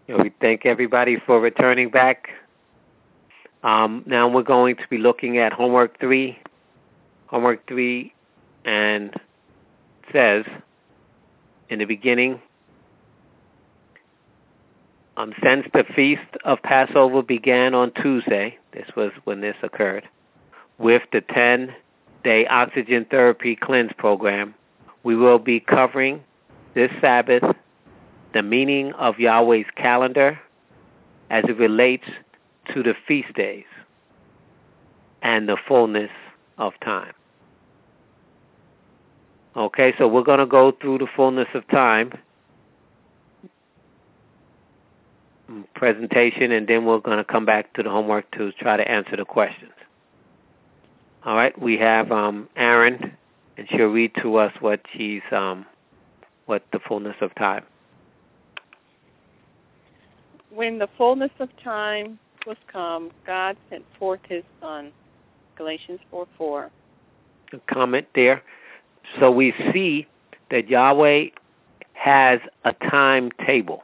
We thank everybody for returning back. Now we're going to be looking at homework 3. Homework 3 and says, in the beginning, since the feast of Passover began on Tuesday, this was when this occurred, with the 10-day oxygen therapy cleanse program, we will be covering this Sabbath the meaning of Yahweh's calendar as it relates to the feast days and the fullness of time. Okay, so we're going to go through the fullness of time presentation, and then we're going to come back to the homework to try to answer the questions. All right, we have Aaron, and she'll read to us what what the fullness of time. When the fullness of time was come, God sent forth his Son. Galatians 4:4. A comment there. So we see that Yahweh has a timetable.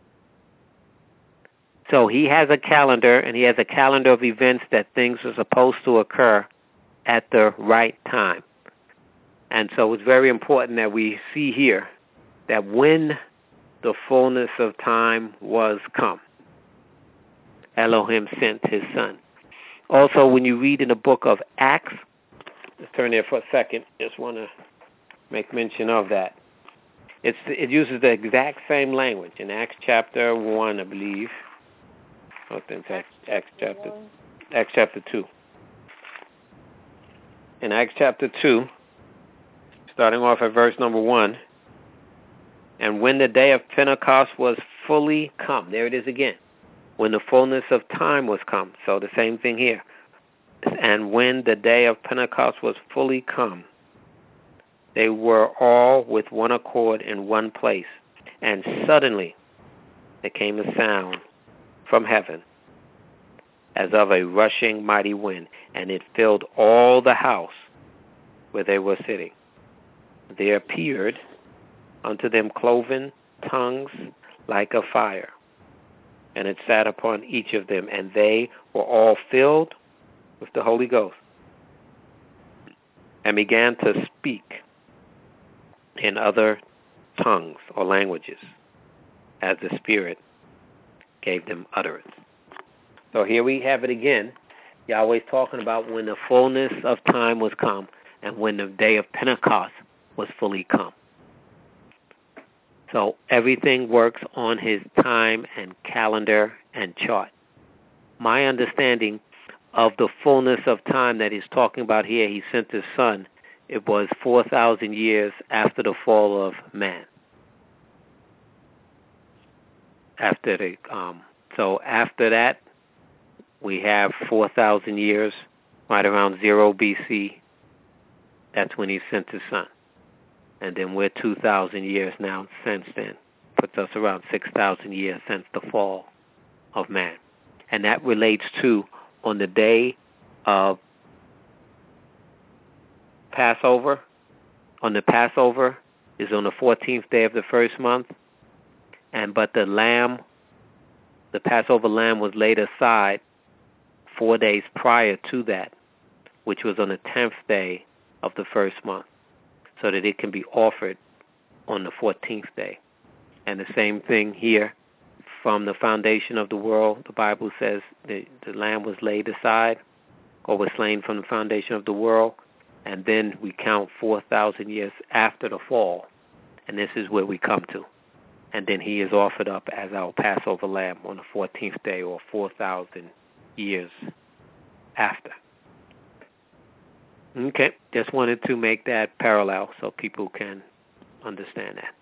So he has a calendar, and he has a calendar of events that things are supposed to occur at the right time. And so it's very important that we see here that when the fullness of time was come, Elohim sent his Son. Also, when you read in the book of Acts, let's turn there for a second. Just want to make mention of that. It uses the exact same language in Acts chapter 1, I believe. I think Acts chapter 2. In Acts chapter 2, starting off at verse number 1, and when the day of Pentecost was fully come, there it is again, when the fullness of time was come. So the same thing here. And when the day of Pentecost was fully come, they were all with one accord in one place. And suddenly there came a sound from heaven as of a rushing mighty wind, and it filled all the house where they were sitting. There appeared unto them cloven tongues like a fire, and it sat upon each of them, and they were all filled with the Holy Ghost, and began to speak in other tongues or languages, as the Spirit gave them utterance. So here we have it again. Yahweh's talking about when the fullness of time was come, and when the day of Pentecost was fully come. So everything works on his time and calendar and chart. My understanding of the fullness of time that he's talking about here, he sent his Son, it was 4,000 years after the fall of man. So after that, we have 4,000 years, right around 0 BC. That's when he sent his Son. And then we're 2,000 years now since then. Puts us around 6,000 years since the fall of man. And that relates to on the day of Passover. On the Passover is on the 14th day of the first month. But the Passover lamb was laid aside 4 days prior to that, which was on the 10th day of the first month, so that it can be offered on the 14th day. And the same thing here, from the foundation of the world, the Bible says the lamb was laid aside or was slain from the foundation of the world, and then we count 4,000 years after the fall, and this is where we come to. And then he is offered up as our Passover lamb on the 14th day, or 4,000 years after. Okay, just wanted to make that parallel so people can understand that.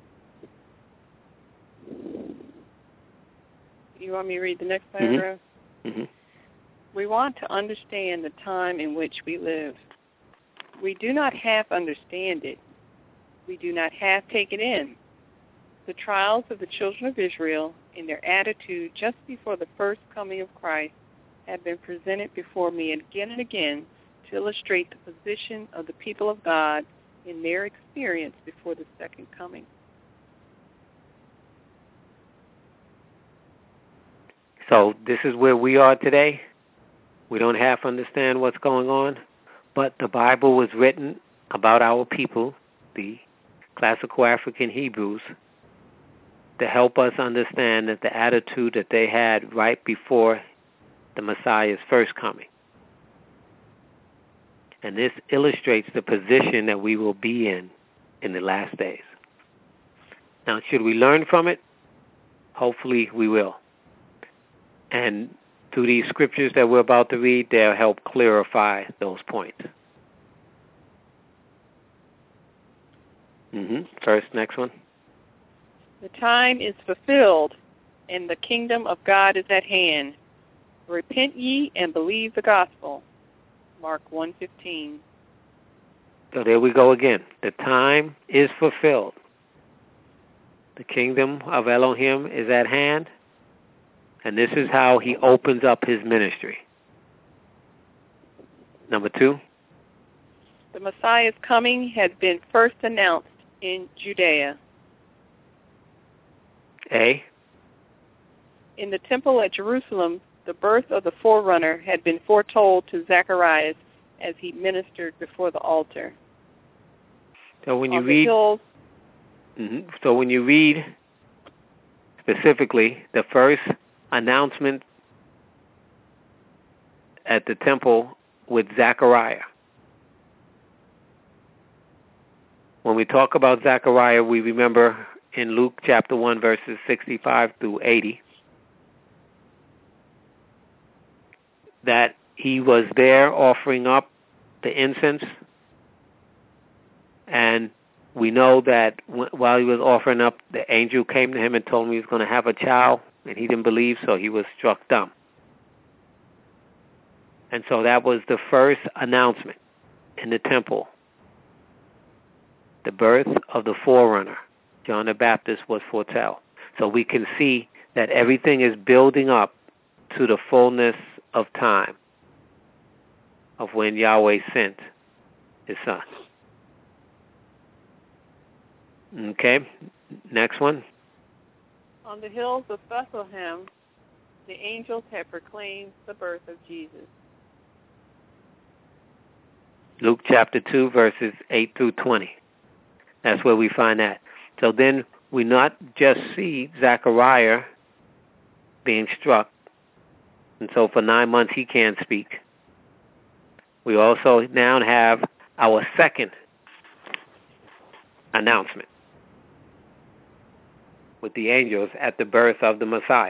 You want me to read the next paragraph? Mm-hmm. We want to understand the time in which we live. We do not half understand it. We do not half take it in. The trials of the children of Israel in their attitude just before the first coming of Christ have been presented before me again and again to illustrate the position of the people of God in their experience before the second coming. So this is where we are today. We don't half understand what's going on, but the Bible was written about our people, the classical African Hebrews, to help us understand that the attitude that they had right before the Messiah's first coming. And this illustrates the position that we will be in the last days. Now, should we learn from it? Hopefully we will. And through these scriptures that we're about to read, they'll help clarify those points. First, next one. The time is fulfilled, and the kingdom of God is at hand. Repent ye and believe the gospel. Mark 1:15. So there we go again. The time is fulfilled. The kingdom of Elohim is at hand. And this is how he opens up his ministry. Number 2. The Messiah's coming has been first announced in Judea. A. In the temple at Jerusalem, the birth of the forerunner had been foretold to Zacharias as he ministered before the altar. So when you read specifically the first announcement at the temple with Zechariah. When we talk about Zechariah, we remember in Luke chapter 1, verses 65 through 80, that he was there offering up the incense, and we know that while he was offering up, the angel came to him and told him he was going to have a child, and he didn't believe, so he was struck dumb. And so that was the first announcement in the temple. The birth of the forerunner, John the Baptist, was foretold. So we can see that everything is building up to the fullness of time of when Yahweh sent his son. Okay, next one. On the hills of Bethlehem, the angels had proclaimed the birth of Jesus. Luke chapter 2, verses 8 through 20. That's where we find that. So then we not just see Zechariah being struck, and so for 9 months he can't speak. We also now have our second announcement with the angels at the birth of the Messiah.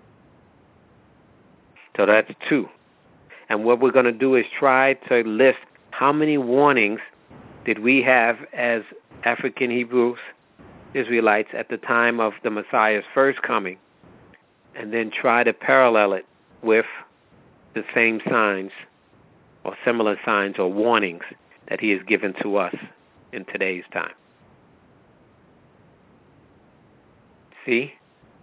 So that's 2. And what we're going to do is try to list how many warnings did we have as African Hebrews, Israelites, at the time of the Messiah's first coming, and then try to parallel it with the same signs or similar signs or warnings that he has given to us in today's time. See?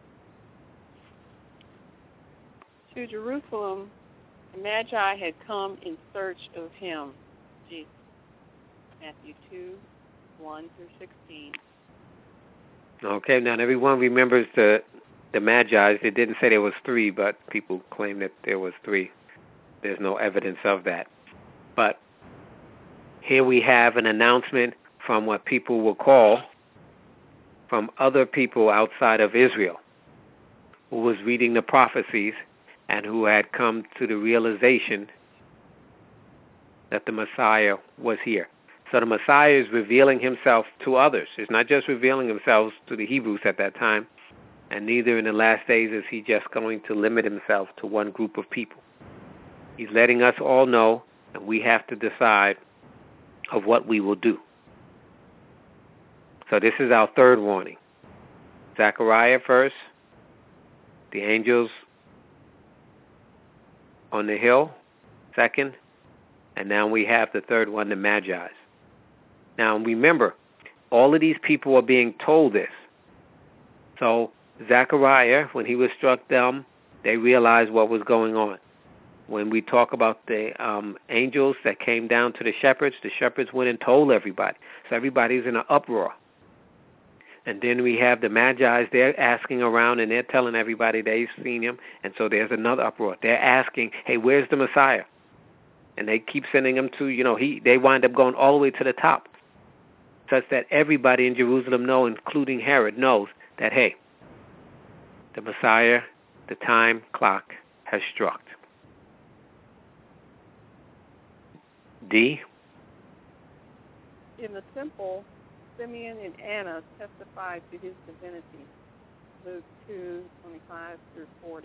To Jerusalem, the Magi had come in search of him, Jesus. Matthew 2, 1 through 16. Okay, now everyone remembers the Magi. It didn't say there was 3, but people claim that there was 3. There's no evidence of that. But here we have an announcement from what people will call from other people outside of Israel who was reading the prophecies and who had come to the realization that the Messiah was here. So the Messiah is revealing himself to others. He's not just revealing himself to the Hebrews at that time, and neither in the last days is he just going to limit himself to one group of people. He's letting us all know, and we have to decide of what we will do. So this is our third warning. Zechariah first, the angels on the hill, second, and now we have the third one, the Magi. Now remember, all of these people are being told this. So Zechariah, when he was struck dumb, they realized what was going on. When we talk about the angels that came down to the shepherds went and told everybody. So everybody's in an uproar. And then we have the Magi. They're asking around, and they're telling everybody they've seen him. And so there's another uproar. They're asking, hey, where's the Messiah? And they keep sending him to, they wind up going all the way to the top, such that everybody in Jerusalem including Herod, knows that, hey, the Messiah, the time clock has struck. D. In the temple, Simeon and Anna testified to his divinity. Luke 2:25-40.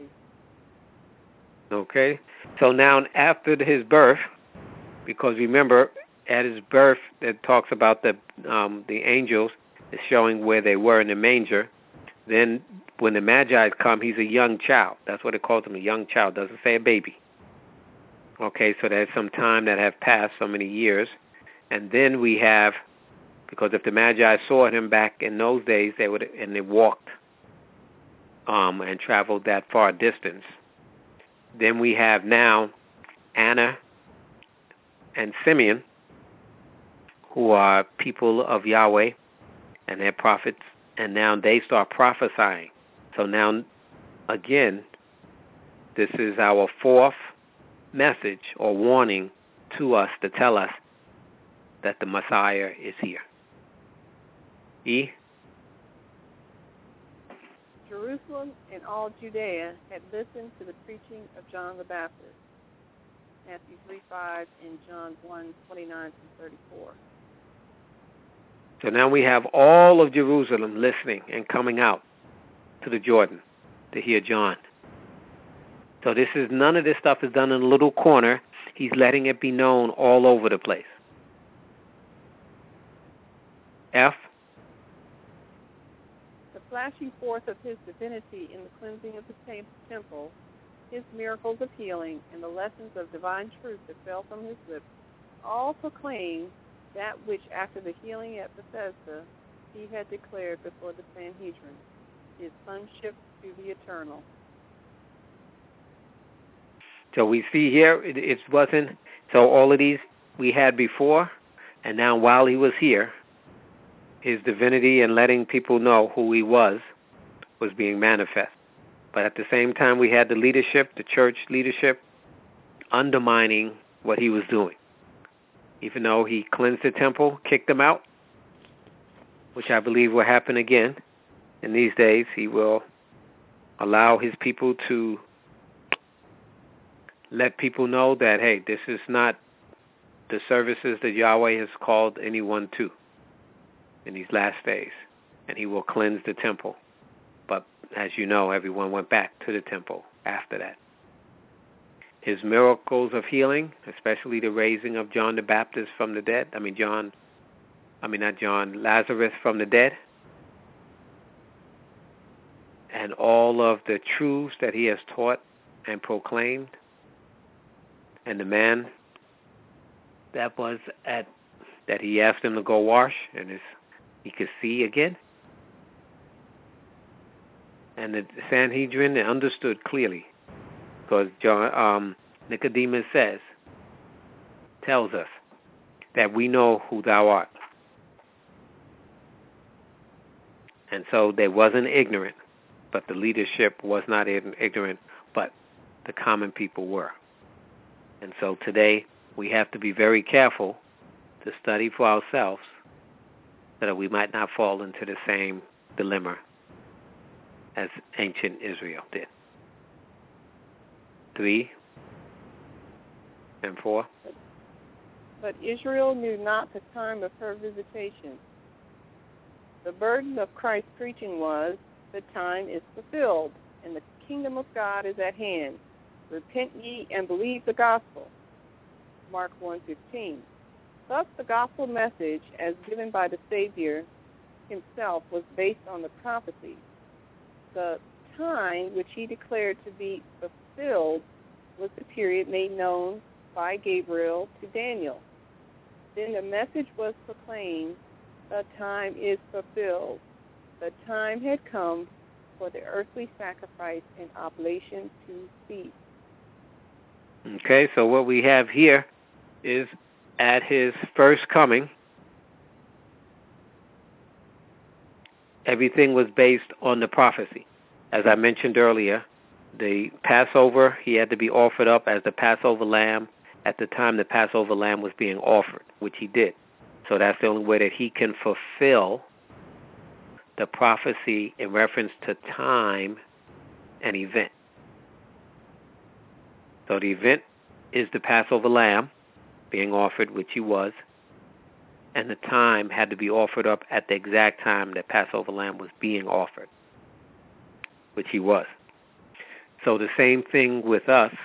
Okay. So now after his birth, because remember, at his birth, it talks about the angels is showing where they were in the manger. Then when the Magi come, he's a young child. That's what it calls him, a young child. Doesn't say a baby. Okay, so there's some time that have passed, so many years. And then we have, because if the Magi saw him back in those days, they walked and traveled that far distance. Then we have now Anna and Simeon, who are people of Yahweh, and they're prophets, and now they start prophesying. So now, again, this is our fourth message or warning to us to tell us that the Messiah is here. E. Jerusalem and all Judea had listened to the preaching of John the Baptist. Matthew 3:5 and John 1:29-34. So now we have all of Jerusalem listening and coming out to the Jordan to hear John. So none of this stuff is done in a little corner. He's letting it be known all over the place. F. The flashing forth of his divinity in the cleansing of the temple, his miracles of healing, and the lessons of divine truth that fell from his lips, all proclaim that which after the healing at Bethesda he had declared before the Sanhedrin, his sonship to the eternal. So we see here, it wasn't, so all of these we had before, and now while he was here, his divinity and letting people know who he was being manifest. But at the same time, we had the leadership, the church leadership, undermining what he was doing. Even though he cleansed the temple, kicked them out, which I believe will happen again in these days. He will allow his people to let people know that, hey, this is not the services that Yahweh has called anyone to in these last days. And he will cleanse the temple. But as you know, everyone went back to the temple after that. His miracles of healing, especially the raising of John the Baptist from the dead. Lazarus from the dead. And all of the truths that he has taught and proclaimed. And the man that he asked him to go wash, and he could see again. And the Sanhedrin understood clearly, because Nicodemus tells us that we know who thou art. And so they wasn't ignorant, but the leadership was not ignorant, but the common people were. And so today we have to be very careful to study for ourselves so that we might not fall into the same dilemma as ancient Israel did. 3 and 4. But Israel knew not the time of her visitation. The burden of Christ's preaching was, the time is fulfilled, and the kingdom of God is at hand. Repent ye and believe the gospel. Mark 1:15. Thus the gospel message, as given by the Savior himself, was based on the prophecies. The time which he declared to be fulfilled was the period made known by Gabriel to Daniel. Then the message was proclaimed, the time is fulfilled. The time had come for the earthly sacrifice and oblation to cease. Okay, so what we have here is at his first coming, everything was based on the prophecy. As I mentioned earlier, the Passover, he had to be offered up as the Passover lamb at the time the Passover lamb was being offered, which he did. So that's the only way that he can fulfill the prophecy in reference to time and event. So the event is the Passover lamb being offered, which he was, and the time had to be offered up at the exact time that Passover lamb was being offered, which he was. So the same thing with us,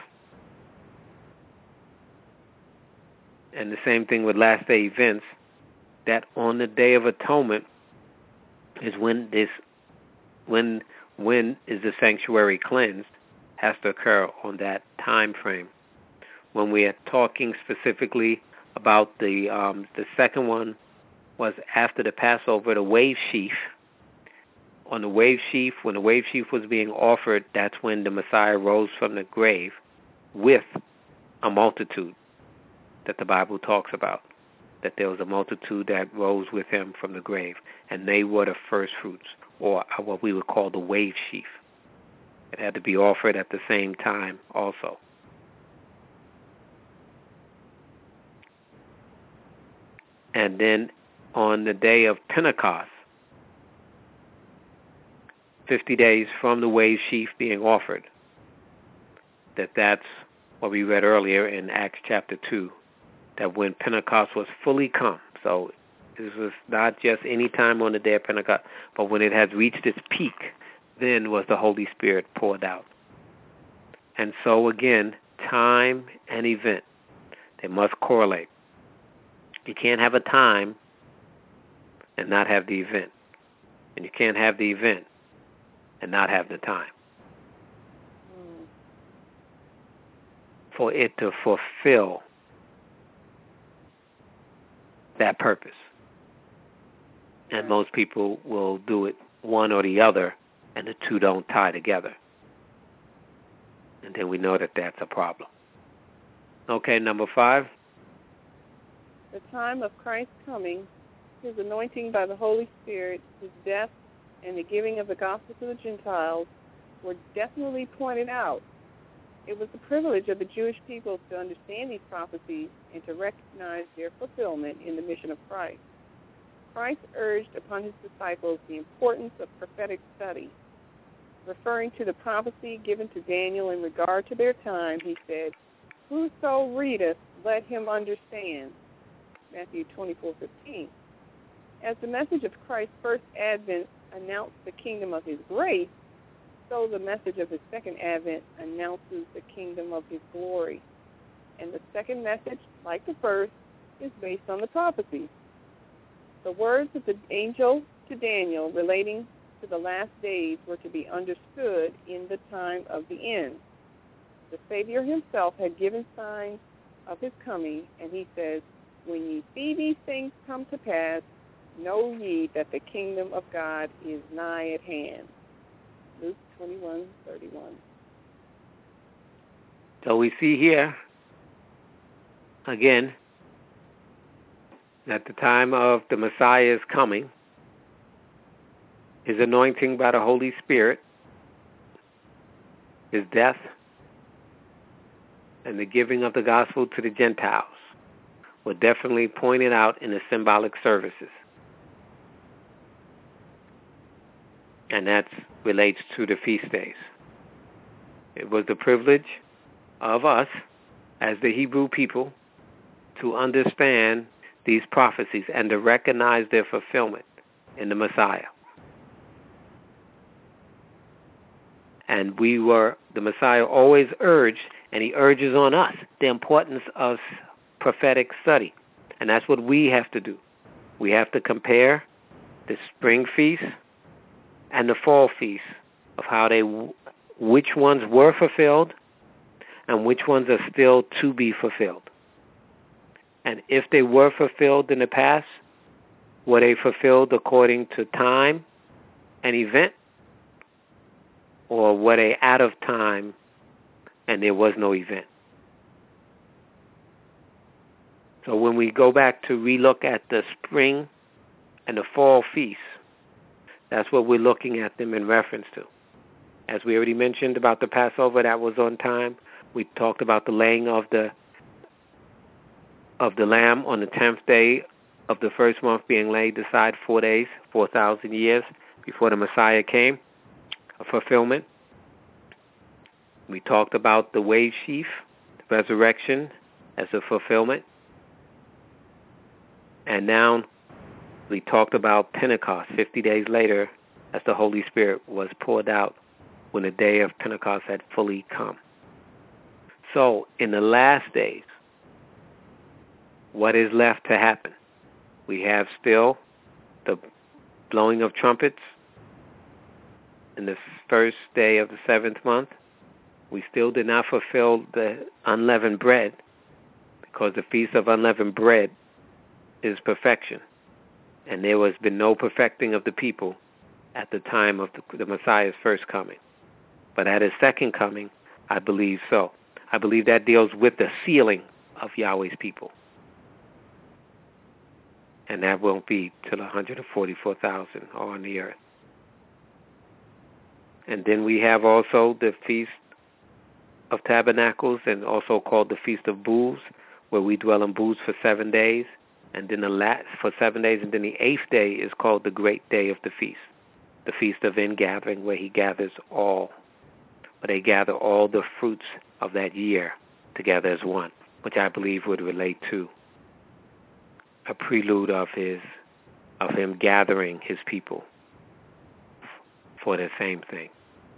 and the same thing with last day events, that on the Day of Atonement is when is the sanctuary cleansed, has to occur on that time frame. When we are talking specifically about the second one was after the Passover, the wave sheaf. On the wave sheaf, when the wave sheaf was being offered, that's when the Messiah rose from the grave with a multitude that the Bible talks about, that there was a multitude that rose with him from the grave, and they were the first fruits, or what we would call the wave sheaf. It had to be offered at the same time also. And then on the day of Pentecost, 50 days from the wave sheaf being offered, that's what we read earlier in Acts chapter 2, that when Pentecost was fully come, so this was not just any time on the day of Pentecost, but when it had reached its peak, then was the Holy Spirit poured out. And so again, time and event, they must correlate. You can't have a time and not have the event. And you can't have the event and not have the time. For it to fulfill that purpose. And most people will do it one or the other, and the two don't tie together. And then we know that that's a problem. Okay, number 5. The time of Christ's coming, his anointing by the Holy Spirit, his death, and the giving of the gospel to the Gentiles were definitely pointed out. It was the privilege of the Jewish people to understand these prophecies and to recognize their fulfillment in the mission of Christ. Christ urged upon his disciples the importance of prophetic study. Referring to the prophecy given to Daniel in regard to their time, he said, "Whoso readeth, let him understand." Matthew 24:15. As the message of Christ's first advent announced the kingdom of his grace, so the message of his second advent announces the kingdom of his glory. And the second message, like the first, is based on the prophecies. The words of the angel to Daniel relating to the last days were to be understood in the time of the end. The Savior himself had given signs of his coming, and he says, "When ye see these things come to pass, know ye that the kingdom of God is nigh at hand." Luke 21:31. So we see here, again, at the time of the Messiah's coming, his anointing by the Holy Spirit, his death, and the giving of the gospel to the Gentiles were definitely pointed out in the symbolic services. And that relates to the feast days. It was the privilege of us, as the Hebrew people, to understand these prophecies and to recognize their fulfillment in the Messiah. And the Messiah always urged, and he urges on us, the importance of prophetic study. And that's what we have to do. We have to compare the spring feast and the fall feast of which ones were fulfilled and which ones are still to be fulfilled. And if they were fulfilled in the past, were they fulfilled according to time and event? Or were they out of time and there was no event? So when we go back to relook at the spring and the fall feast, That's what we're looking at them in reference to. As we already mentioned about the Passover, that was on time. We talked about the laying of the lamb on the 10th day of the first month being laid aside 4 days, 4,000 years before the Messiah came, a fulfillment. We talked about the wave sheaf, the resurrection as a fulfillment. And now we talked about Pentecost 50 days later as the Holy Spirit was poured out when the day of Pentecost had fully come. So in the last days, what is left to happen? We have still the blowing of trumpets in the first day of the 7th month. We still did not fulfill the unleavened bread, because the Feast of Unleavened Bread is perfection. And there has been no perfecting of the people at the time of the Messiah's first coming. But at his second coming, I believe so. I believe that deals with the sealing of Yahweh's people. And that won't be till 144,000 are on the earth. And then we have also the Feast of Tabernacles, and also called the Feast of Booths, where we dwell in booths for 7 days, and then for 7 days, and then the 8th day is called the great day of the feast, the Feast of Ingathering, where he gathers all. But they gather all the fruits of that year together as one, which I believe would relate to a prelude of him gathering his people for the same thing.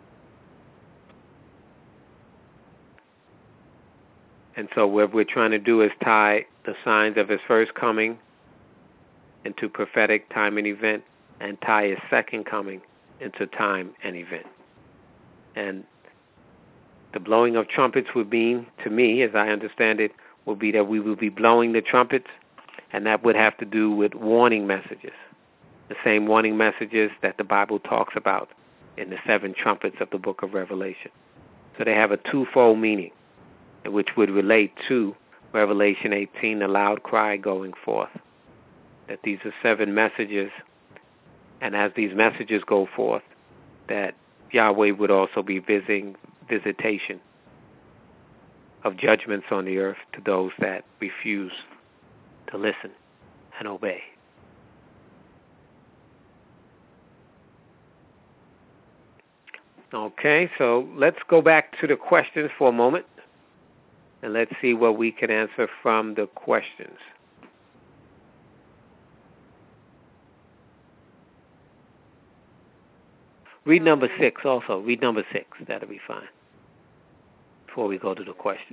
And so what we're trying to do is tie the signs of his first coming into prophetic time and event, and tie his second coming into time and event. And the blowing of trumpets would mean, to me, as I understand it, will be that we will be blowing the trumpets, and that would have to do with warning messages, the same warning messages that the Bible talks about in the 7 trumpets of the book of Revelation. So they have a twofold meaning, which would relate to Revelation 18, the loud cry going forth, that these are 7 messages, and as these messages go forth, that Yahweh would also be visitation of judgments on the earth to those that refuse to listen and obey. Okay, so let's go back to the questions for a moment, and let's see what we can answer from the questions. Read number 6 also. Read number 6. That'll be fine. Before we go to the questions.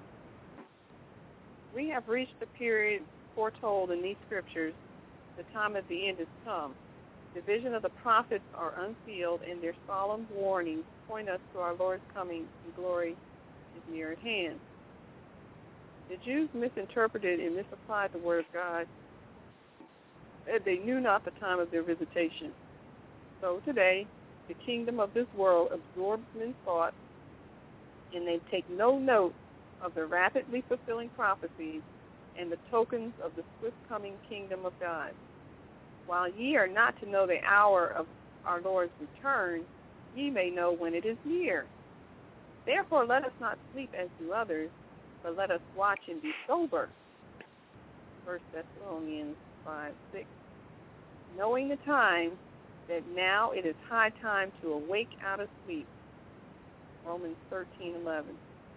We have reached the period foretold in these scriptures. The time of the end has come. The vision of the prophets are unsealed, and their solemn warnings point us to our Lord's coming, and glory is near at hand. The Jews misinterpreted and misapplied the word of God. They knew not the time of their visitation. So today, the kingdom of this world absorbs men's thoughts, and they take no note of the rapidly fulfilling prophecies and the tokens of the swift coming kingdom of God. While ye are not to know the hour of our Lord's return, ye may know when it is near. Therefore let us not sleep as do others, but let us watch and be sober. 1 Thessalonians 5:6. Knowing the time, that now it is high time to awake out of sleep. Romans 13:11.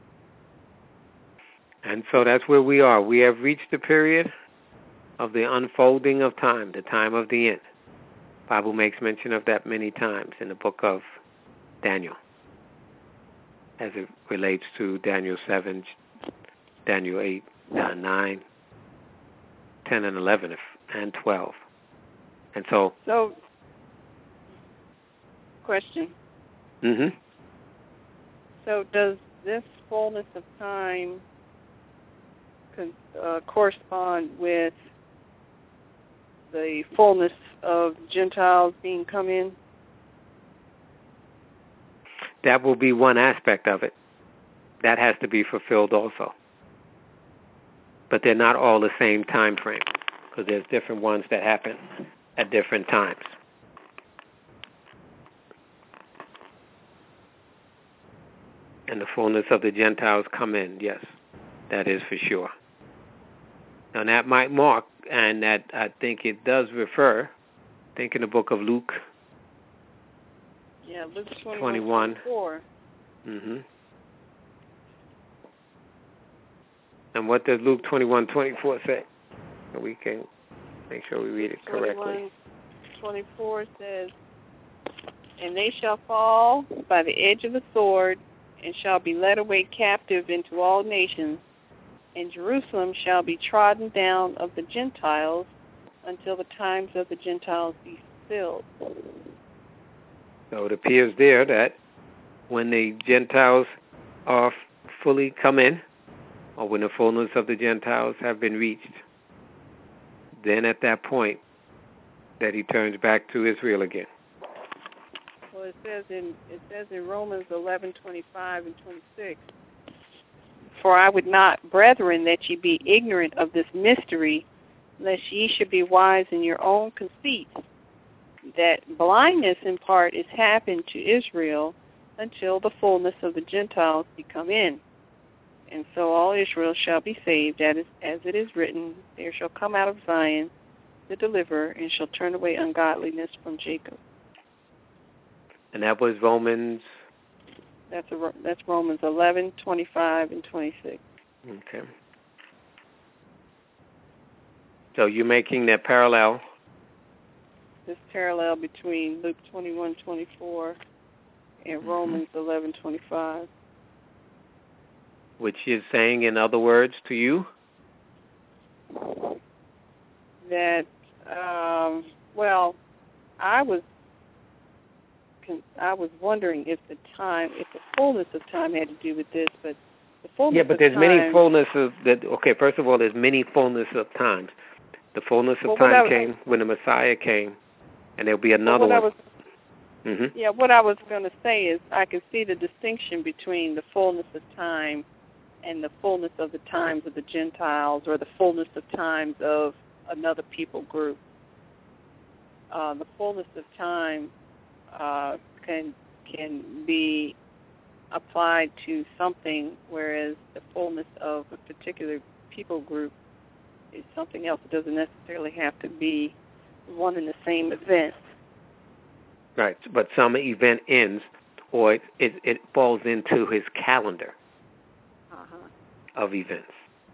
And so that's where we are. We have reached the period of the unfolding of time, the time of the end. The Bible makes mention of that many times in the book of Daniel, as it relates to Daniel 7, Daniel 8, 9, 10, and 11, and 12. And so question. Mm-hmm. So does this fullness of time correspond with the fullness of Gentiles being come in? That will be one aspect of it. That has to be fulfilled also. But they're not all the same time frame, because there's different ones that happen at different times. And the fullness of the Gentiles come in. Yes, that is for sure. Now that might mark, and that I think it does refer, I think in the book of Luke. Yeah, Luke 21. Mm-hmm. And what does Luke 21:24 say? So we can make sure we read it correctly. 21:24 says, "And they shall fall by the edge of the sword, and shall be led away captive into all nations, and Jerusalem shall be trodden down of the Gentiles until the times of the Gentiles be fulfilled." So it appears there that when the Gentiles are fully come in, or when the fullness of the Gentiles have been reached, then at that point that he turns back to Israel again. Well, it says in Romans 11:25 and 26, "For I would not, brethren, that ye be ignorant of this mystery, lest ye should be wise in your own conceit, that blindness in part is happened to Israel until the fullness of the Gentiles be come in. And so all Israel shall be saved, as it is written, there shall come out of Zion the deliverer, and shall turn away ungodliness from Jacob." And that was Romans. That's Romans 11:25 and 26. Okay. So you're making that parallel. This parallel between Luke 21:24 and Romans 11:25. Which is saying, in other words, to you? That, well, I was wondering if the fullness of time had to do with this, but the fullness of time... Yeah, but there's many fullness of that. Okay, first of all, there's many fullness of times. The fullness of time came when the Messiah came, and there'll be another one. Yeah, what I was going to say is I can see the distinction between the fullness of time and the fullness of the times of the Gentiles, or the fullness of times of another people group. The fullness of time can be applied to something, whereas the fullness of a particular people group is something else. It doesn't necessarily have to be one and the same event. Right, but some event ends, or it falls into his calendar of events.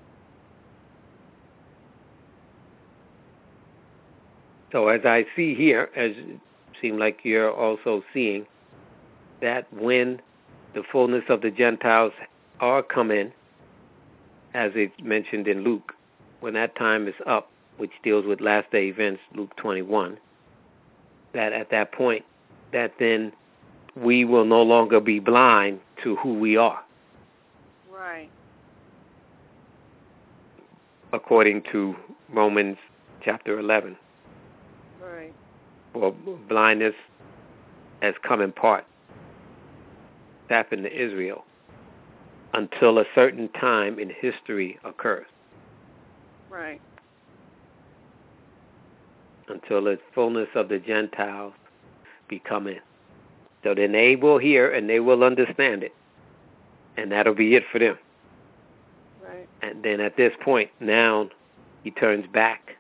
So as I see here, as it seems like you're also seeing, that when the fullness of the Gentiles are come in, as it's mentioned in Luke, when that time is up, which deals with last day events, Luke 21, that at that point, that then we will no longer be blind to who we are. Right. According to Romans chapter 11. Right. For blindness has come in part. It's happened to Israel until a certain time in history occurs. Right. Until the fullness of the Gentiles become in. So then they will hear and they will understand it. And that'll be it for them. Right. And then at this point, now he turns back,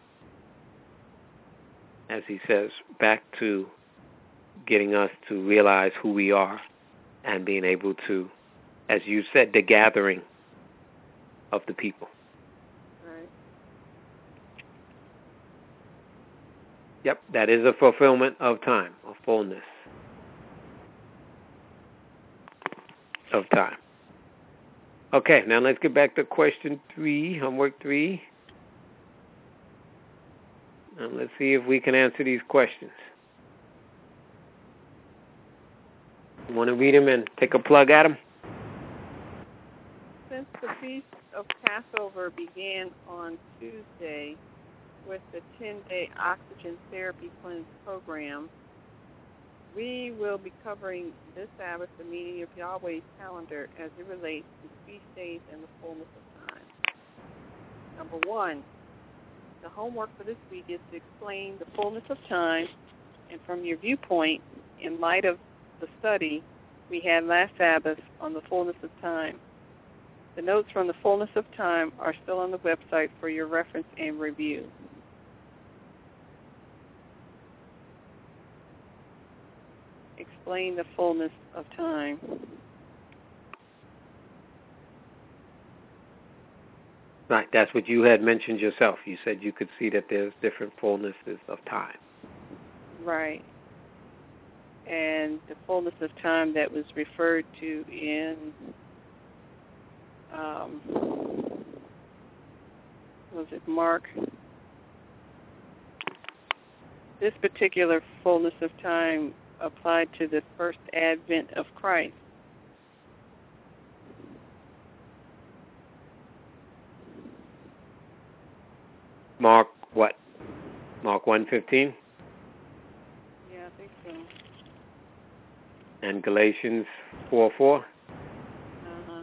as he says, back to getting us to realize who we are and being able to, as you said, the gathering of the people. Right. Yep, that is a fulfillment of time, a fullness of time. Okay, now let's get back to question 3, homework 3. And let's see if we can answer these questions. You want to read them and take a plug at them? Since the Feast of Passover began on Tuesday with the 10-day oxygen therapy cleanse program, we will be covering this Sabbath the meaning of Yahweh's calendar as it relates to feast days and the fullness of time. Number 1, the homework for this week is to explain the fullness of time, and from your viewpoint, in light of the study, we had last Sabbath on the fullness of time. The notes from the fullness of time are still on the website for your reference and review. Explain the fullness of time. Right, that's what you had mentioned yourself. You said you could see that there's different fullnesses of time. Right. And the fullness of time that was referred to in was it Mark? This particular fullness of time applied to the first advent of Christ. Mark what? Mark 1:15? Yeah, I think so. And Galatians 4:4? Uh-huh.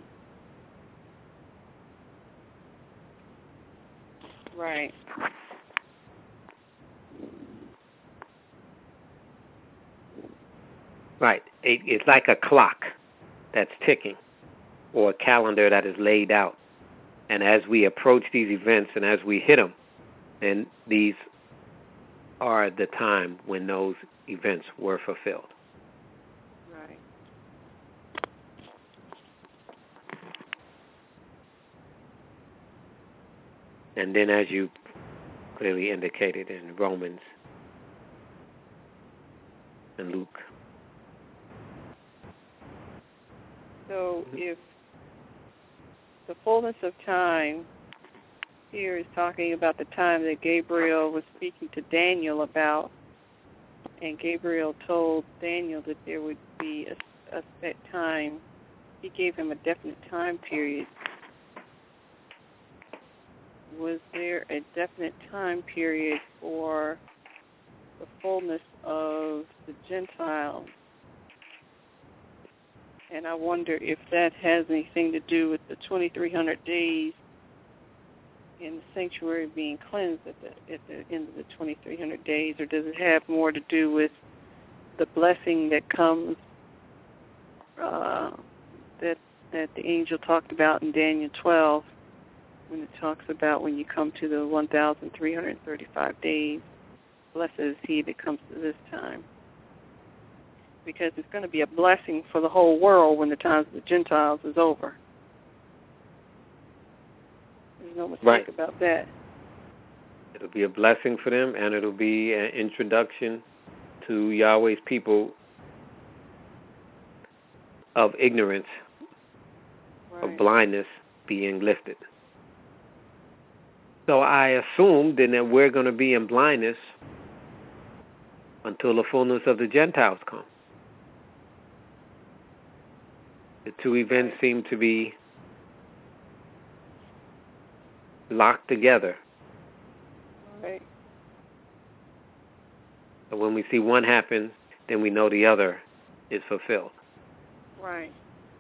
Right. Right. It's like a clock that's ticking, or a calendar that is laid out. And as we approach these events and as we hit them, then these are the time when those events were fulfilled. Right. And then as you clearly indicated in Romans and Luke. So if the fullness of time here is talking about the time that Gabriel was speaking to Daniel about, and Gabriel told Daniel that there would be a set time. He gave him a definite time period. Was there a definite time period for the fullness of the Gentiles? And I wonder if that has anything to do with the 2,300 days in the sanctuary being cleansed at the end of the 2,300 days, or does it have more to do with the blessing that comes that the angel talked about in Daniel 12, when it talks about when you come to the 1,335 days, blessed is he that comes to this time. Because it's going to be a blessing for the whole world when the times of the Gentiles is over. There's no mistake about that. It'll be a blessing for them, and it'll be an introduction to Yahweh's people of ignorance, of blindness being lifted. So I assumed then that we're going to be in blindness until the fullness of the Gentiles come. The two events seem to be locked together. Right. So when we see one happen, then we know the other is fulfilled. Right.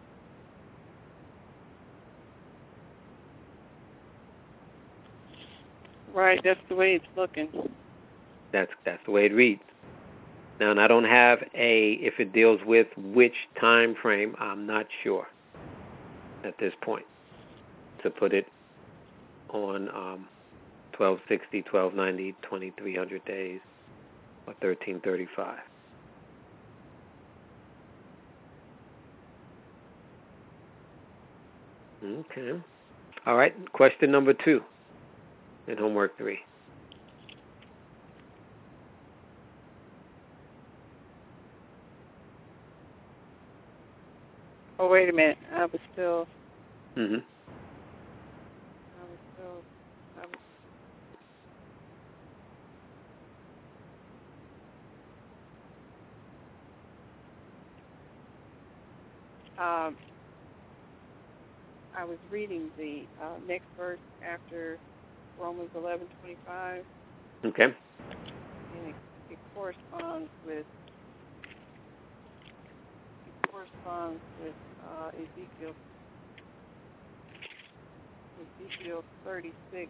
Right, that's the way it's looking. That's the way it reads. Now, and I don't have if it deals with which time frame, I'm not sure at this point to put it on 1260, 1290, 2300 days, or 1335. Okay. All right, question number 2 in homework 3. Oh, wait a minute. I was still... I was reading the next verse after Romans 11:25. Okay. And it corresponds with Ezekiel 36.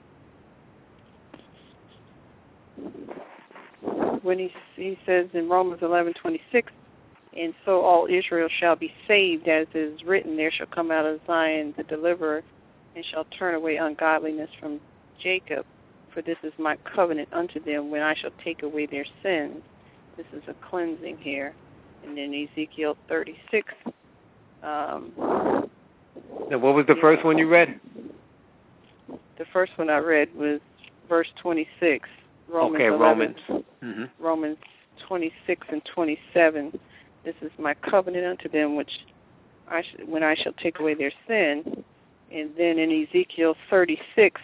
When he says in Romans 11:26, And so all Israel shall be saved, as is written, there shall come out of Zion the deliverer, and shall turn away ungodliness from Jacob. For this is my covenant unto them, when I shall take away their sins. This is a cleansing here. And then Ezekiel 36. Now, what was the first one you read? The first one I read was verse 26. Romans 11, Romans. Mm-hmm. Romans 26 and 27. This is my covenant unto them, which when I shall take away their sin. And then in Ezekiel 36,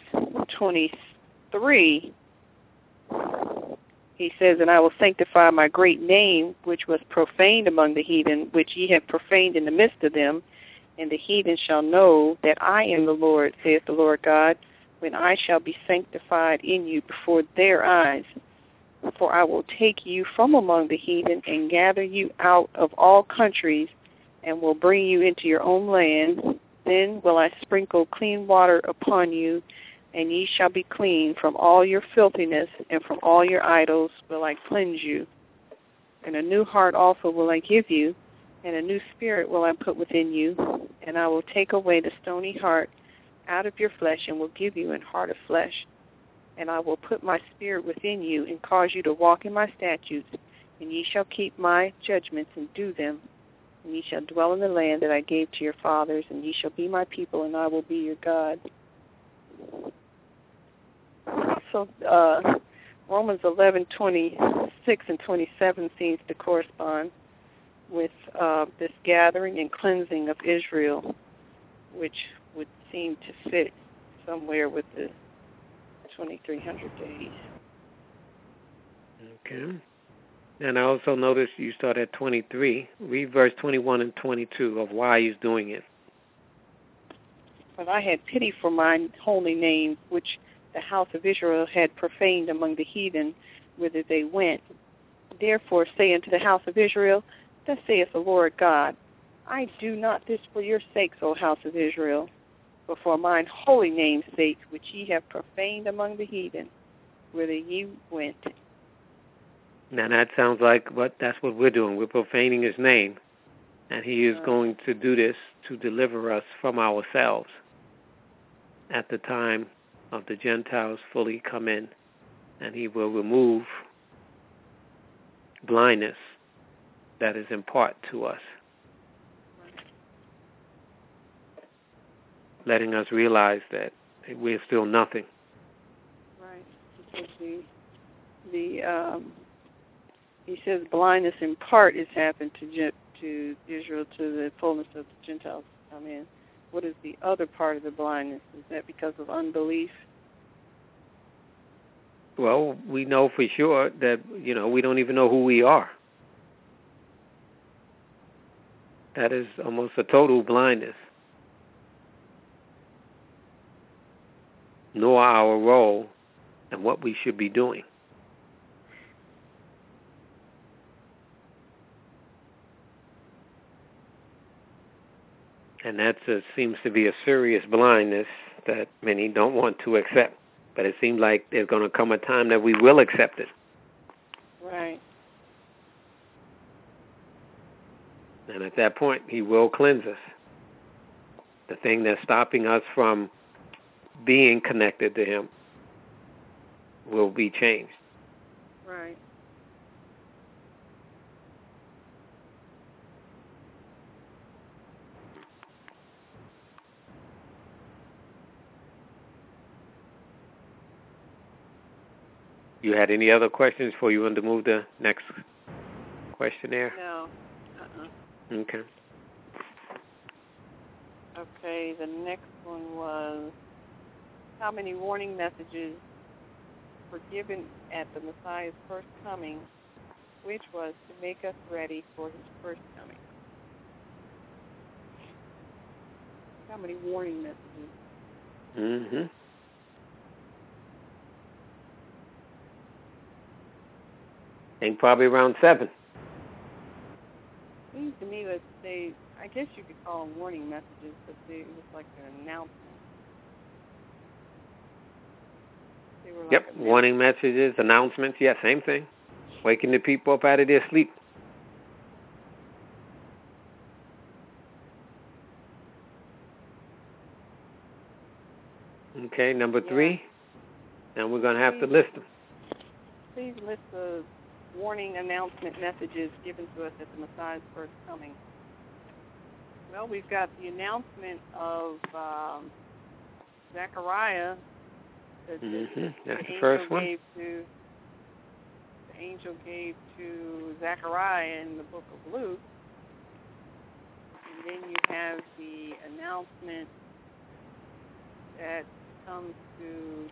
23, he says, and I will sanctify my great name, which was profaned among the heathen, which ye have profaned in the midst of them. And the heathen shall know that I am the Lord, saith the Lord God, when I shall be sanctified in you before their eyes. For I will take you from among the heathen and gather you out of all countries and will bring you into your own land. Then will I sprinkle clean water upon you, and ye shall be clean from all your filthiness, and from all your idols will I cleanse you. And a new heart also will I give you, and a new spirit will I put within you, and I will take away the stony heart out of your flesh, and will give you an heart of flesh. And I will put my spirit within you, and cause you to walk in my statutes, and ye shall keep my judgments and do them. And ye shall dwell in the land that I gave to your fathers, and ye shall be my people, and I will be your God. So Romans 11:26 and 27 seems to correspond with this gathering and cleansing of Israel, which would seem to fit somewhere with the 2300 days. Okay. And I also noticed you start at 23. Read verse 21 and 22 of why he's doing it. But I had pity for mine holy name, which the house of Israel had profaned among the heathen, whither they went. Therefore say unto the house of Israel, thus saith the Lord God, I do not this for your sakes, O house of Israel, but for mine holy name's sake, which ye have profaned among the heathen, whither ye went. Now that sounds like that's what we're doing. We're profaning his name, and he is going to do this to deliver us from ourselves at the time of the Gentiles fully come in, and he will remove blindness that is in part to us, letting us realize that we're still nothing. Right. Because he says blindness in part has happened to Israel, to the fullness of the Gentiles come in. What is the other part of the blindness? Is that because of unbelief? Well, we know for sure that, we don't even know who we are. That is almost a total blindness. Nor our role and what we should be doing. And that seems to be a serious blindness that many don't want to accept. But it seems like there's going to come a time that we will accept it. Right. And at that point, he will cleanse us. The thing that's stopping us from being connected to him will be changed. Right. You had any other questions before you want to move the next questionnaire? No. Okay. Okay, the next one was, how many warning messages were given at the Messiah's first coming, which was to make us ready for his first coming? How many warning messages? Mm-hmm. I think probably around 7. Seems to me that I guess you could call them warning messages, but it was like an announcement. They were like warning messages, announcements, same thing. Waking the people up out of their sleep. Okay, number 3. And we're going to have to list them. Please list the warning announcement messages given to us at the Messiah's first coming. Well, we've got the announcement of Zechariah. That's the first one. The angel gave to Zechariah in the book of Luke. And then you have the announcement that comes to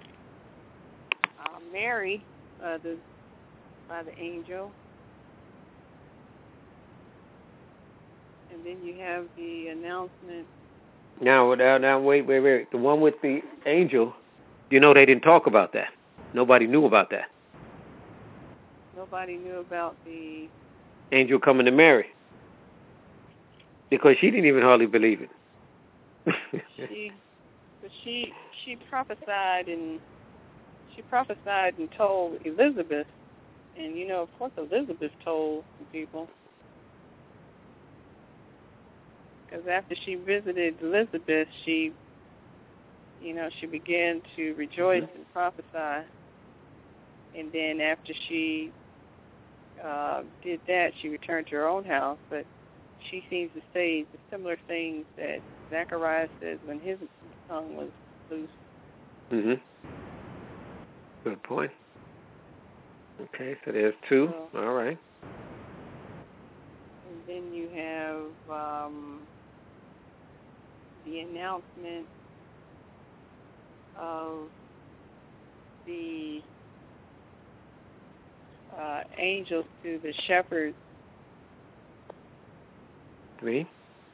Mary by the angel. And then you have the announcement. Now, wait. The one with the angel, they didn't talk about that. Nobody knew about that. Nobody knew about the angel coming to Mary. Because she didn't even hardly believe it. she prophesied and told Elizabeth, and of course Elizabeth told people, because after she visited Elizabeth, she began to rejoice and prophesy, and then after she did that, she returned to her own house, but she seems to say the similar things that Zechariah says when his tongue was loose. Good point. Okay, so there's 2. All right. And then you have the announcement of the angels to the shepherds. 3.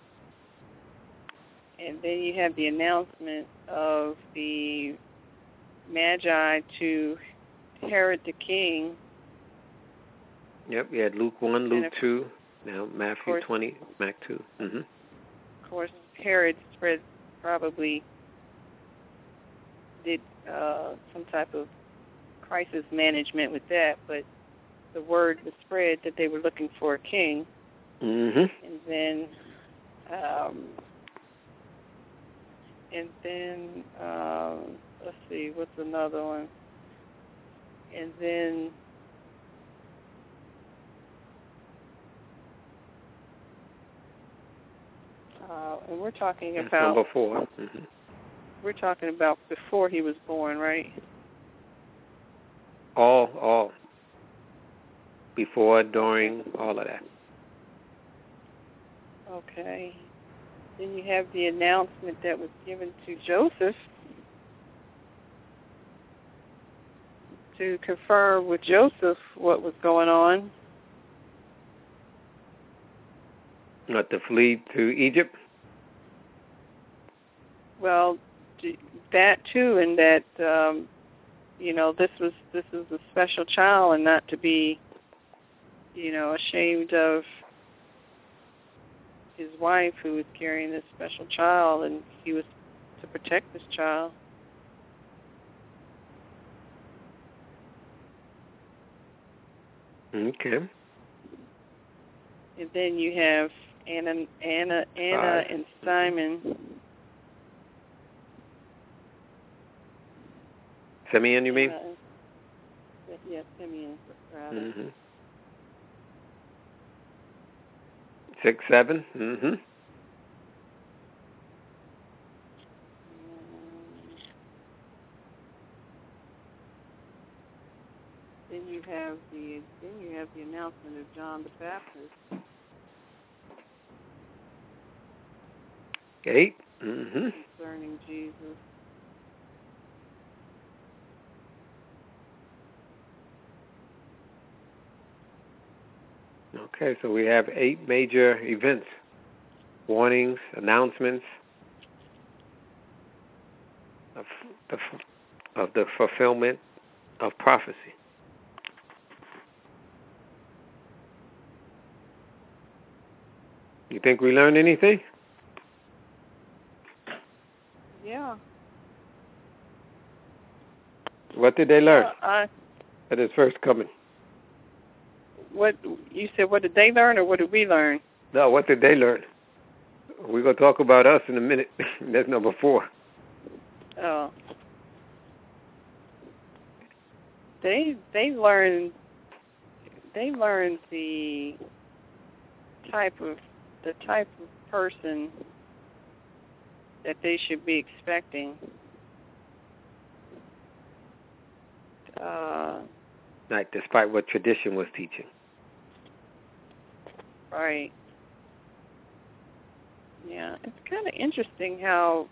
And then you have the announcement of the Magi to Herod the king. Yep, you had Luke 1, Luke 2, now Matthew 20, Mark 2. Of course, Herod probably did some type of crisis management with that, but the word was spread that they were looking for a king. And then let's see, what's another one? And then and we're talking about number 4. We're talking about before he was born, right? All. Before, during, all of that. Okay. Then you have the announcement that was given to Joseph to confirm with Joseph what was going on. Not to flee to Egypt? Well, that too, and that this is a special child, and not to be, ashamed of his wife who was carrying this special child, and he was to protect this child. Okay. And then you have Anna and Simon. Simeon, you mean? Yes, Simeon, rather. 6, 7. Then you have the announcement of John the Baptist. 8. Concerning Jesus. Okay, so we have 8 major events, warnings, announcements of the fulfillment of prophecy. You think we learned anything? Yeah. What did they learn at his first coming? What you said? What did they learn, or what did we learn? No, what did they learn? We're going to talk about us in a minute. That's number 4. Oh. They learn the type of person that they should be expecting. Like, despite what tradition was teaching. Right. Yeah, it's kind of interesting how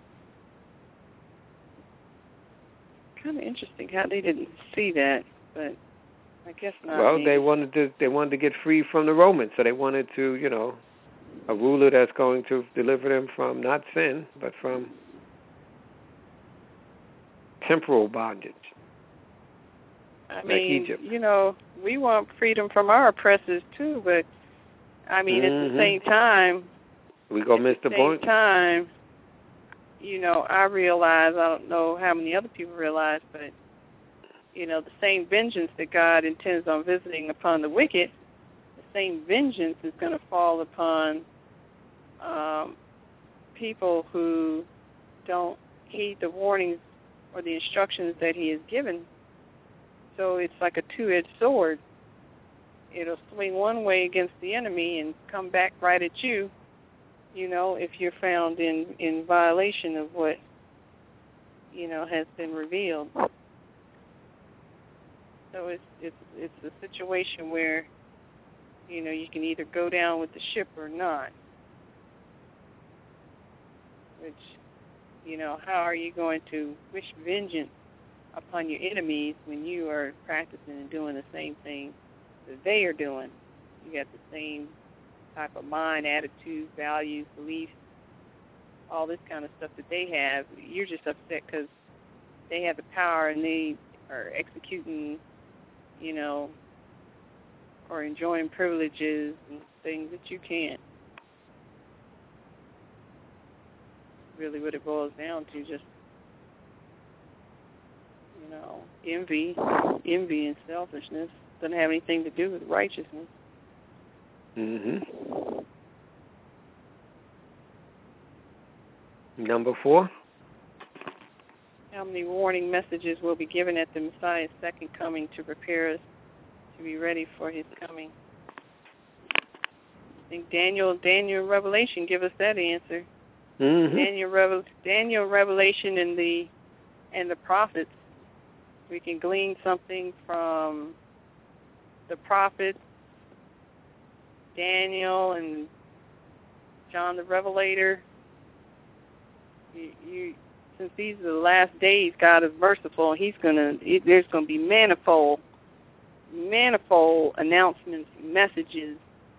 they didn't see that, but I guess not. Well, maybe. they wanted to get free from the Romans, so they wanted to, a ruler that's going to deliver them from not sin, but from temporal bondage. I like mean, Egypt. We want freedom from our oppressors too, but I mean, at the same time, we go miss the point. At the same time, I realize, I don't know how many other people realize, but the same vengeance that God intends on visiting upon the wicked, the same vengeance is going to fall upon people who don't heed the warnings or the instructions that He has given. So it's like a two-edged sword. It'll swing one way against the enemy and come back right at you, if you're found in violation of what, has been revealed. So it's a situation where, you can either go down with the ship or not. Which, how are you going to wish vengeance upon your enemies when you are practicing and doing the same thing that they are doing? You got the same type of mind, attitude, values, beliefs, all this kind of stuff that they have. You're just upset because they have the power and they are executing, or enjoying privileges and things that you can't. Really what it boils down to, just, envy and selfishness. Doesn't have anything to do with righteousness. Number 4. How many warning messages will be given at the Messiah's second coming to prepare us to be ready for His coming? I think Daniel and Revelation give us that answer. Daniel, Revelation, and the prophets. We can glean something from the prophets, Daniel and John the Revelator. Since these are the last days, God is merciful. There's going to be manifold announcements, messages,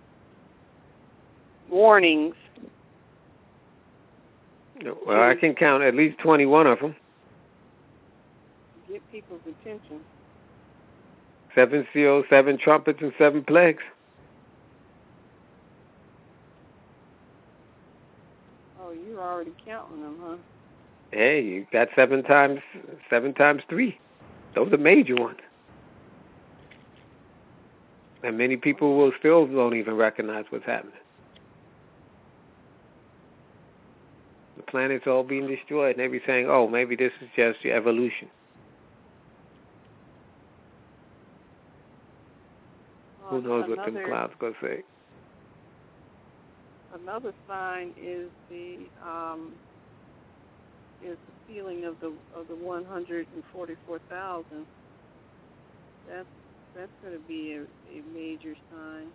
warnings. Well, I can count at least 21 of them. Get people's attention. 7 seals, 7 trumpets, and 7 plagues. Oh, you're already counting them, huh? Hey, you got 7 times 3. Those are major ones. And many people will still don't even recognize what's happening. The planet's all being destroyed, and they be saying, oh, maybe this is just your evolution. Who knows what them clouds going to say? Another sign is the sealing of the 144,000. That's going to be a major sign.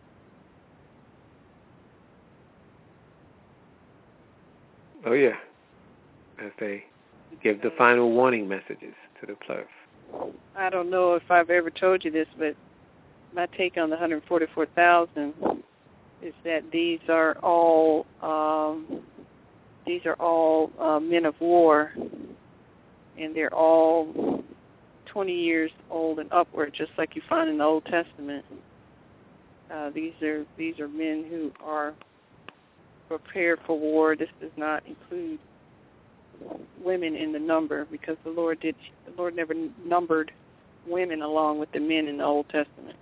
Oh yeah, as they give the final warning messages to the clerk. I don't know if I've ever told you this, but my take on the 144,000 is that these are all men of war, and they're all 20 years old and upward, just like you find in the Old Testament. These are men who are prepared for war. This does not include women in the number, because the Lord never numbered women along with the men in the Old Testament.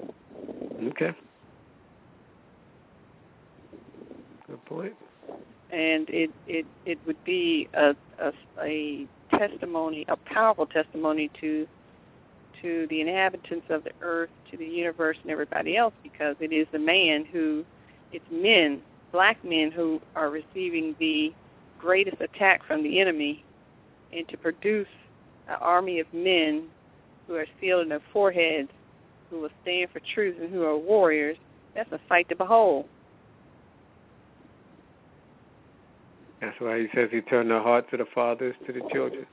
Okay. Good point. and it would be a testimony, a powerful testimony to the inhabitants of the earth, to the universe, and everybody else, because it is it's men, black men, who are receiving the greatest attack from the enemy, and to produce an army of men who are sealed in their foreheads, who will stand for truth and who are warriors. That's a sight to behold. That's why he says he turned the hearts of the fathers to the children.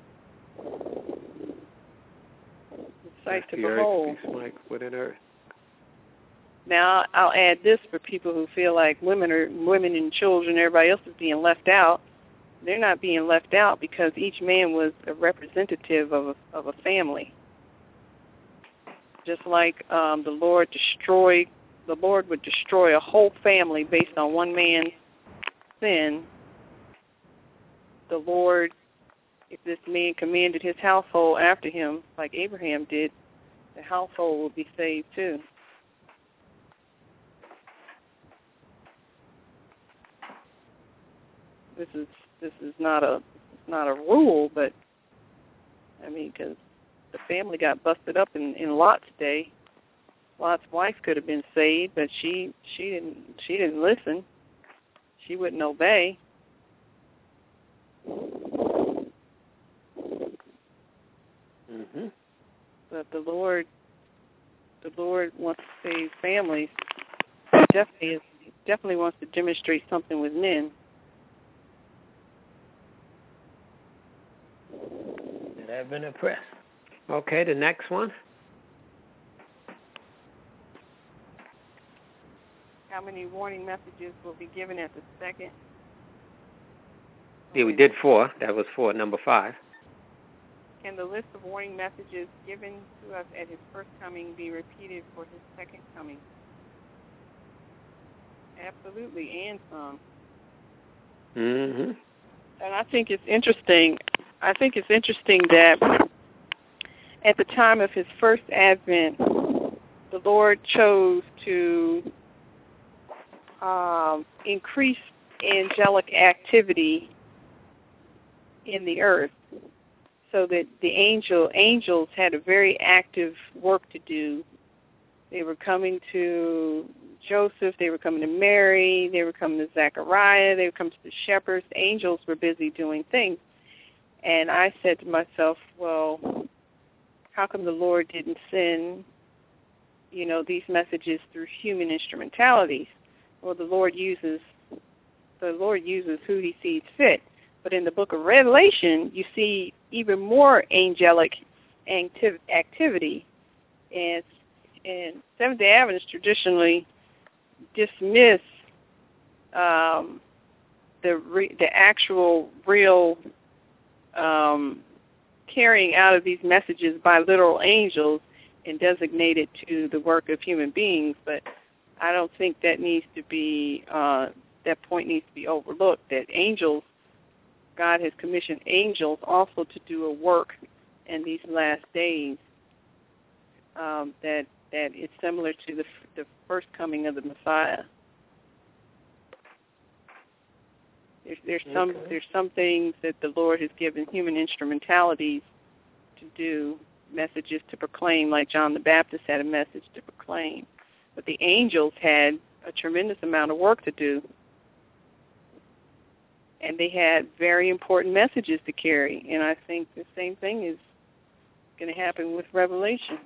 Sight Lest to the behold. earth be smite within earth. Now, I'll add this for people who feel like women and children, everybody else is being left out. They're not being left out because each man was a representative of a family. Just like the Lord would destroy a whole family based on one man's sin. The Lord, if this man commanded his household after him, like Abraham did, the household will be saved too. This is not a rule, but I mean, because the family got busted up in Lot's day. Lot's wife could have been saved, but she didn't listen. She wouldn't obey. Mm-hmm. But the Lord wants to save families. Definitely wants to demonstrate something with men. That have been impressed. Okay, the next one. How many warning messages will be given at the second? Yeah, we did 4. That was 4, number 5. Can the list of warning messages given to us at his first coming be repeated for his second coming? Absolutely, and some. Mm-hmm. And I think it's interesting. That at the time of his first advent, the Lord chose to increase angelic activity in the earth, so that the angels had a very active work to do. They were coming to Joseph, they were coming to Mary, they were coming to Zechariah, they were coming to the shepherds. Angels were busy doing things. And I said to myself, well, how come the Lord didn't send, these messages through human instrumentalities? Well, the Lord uses who he sees fit. But in the book of Revelation, you see even more angelic activity. And Seventh-day Adventists traditionally dismiss the actual real carrying out of these messages by literal angels and designate it to the work of human beings. But I don't think that needs to be that point needs to be overlooked. That angels, God has commissioned angels also to do a work in these last days that is similar to the first coming of the Messiah. There's some things that the Lord has given human instrumentalities to do, messages to proclaim, like John the Baptist had a message to proclaim. But the angels had a tremendous amount of work to do. And they had very important messages to carry. And I think the same thing is going to happen with Revelation.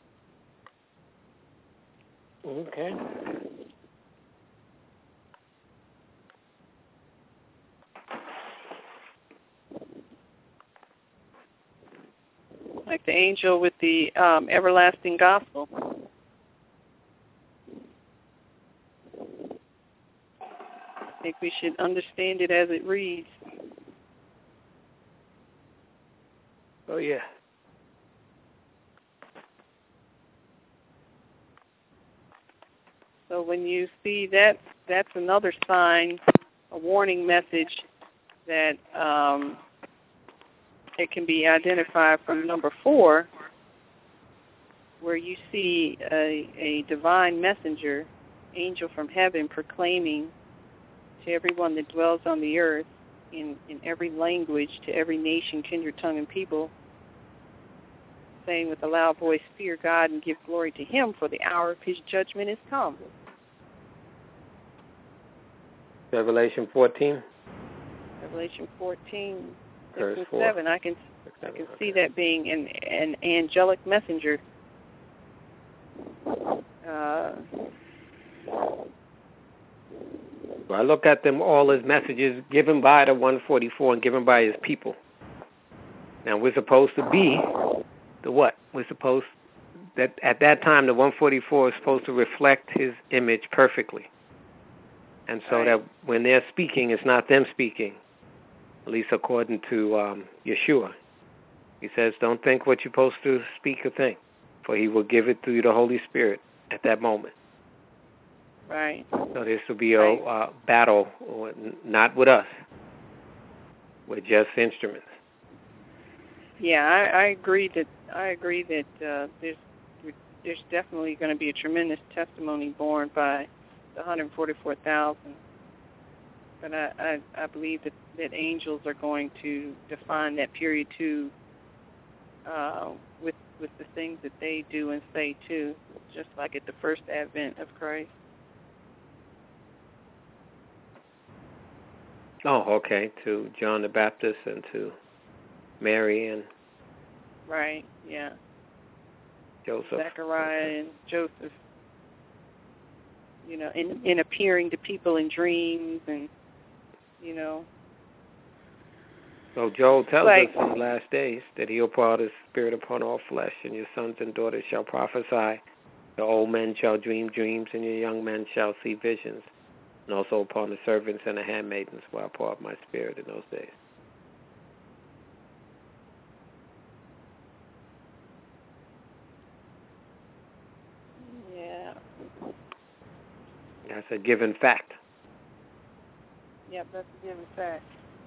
Okay. Like the angel with the everlasting gospel. I think we should understand it as it reads. Oh, yeah. So when you see that, that's another sign, a warning message that it can be identified from number 4, where you see a divine messenger, angel from heaven, proclaiming to everyone that dwells on the earth, in every language, to every nation, kindred, tongue, and people, saying with a loud voice, fear God and give glory to him, for the hour of his judgment is come. Revelation 14. Revelation 14, 6 Verse and 4. 7. I can see that being an angelic messenger. I look at them all as messages given by the 144 and given by his people. Now, we're supposed to be the what? We're supposed that at that time the 144 is supposed to reflect his image perfectly. And so that when they're speaking, it's not them speaking, at least according to Yeshua. He says, don't think what you're supposed to speak or think, for he will give it through the Holy Spirit at that moment. Right. So this will be a battle, not with us. We're just instruments. Yeah, I agree that there's definitely going to be a tremendous testimony borne by the 144,000. But I believe that angels are going to define that period too, with the things that they do and say too, just like at the first advent of Christ. Oh, okay. To John the Baptist and to Mary and right, yeah, Joseph, Zechariah and Joseph. You know, in appearing to people in dreams, and you know. So Joel tells us in the last days that he'll pour out his spirit upon all flesh, and your sons and daughters shall prophesy. The old men shall dream dreams, and your young men shall see visions. And also upon the servants and the handmaidens will I pour out my spirit in those days. Yeah. That's a given fact. Yep, that's a given fact.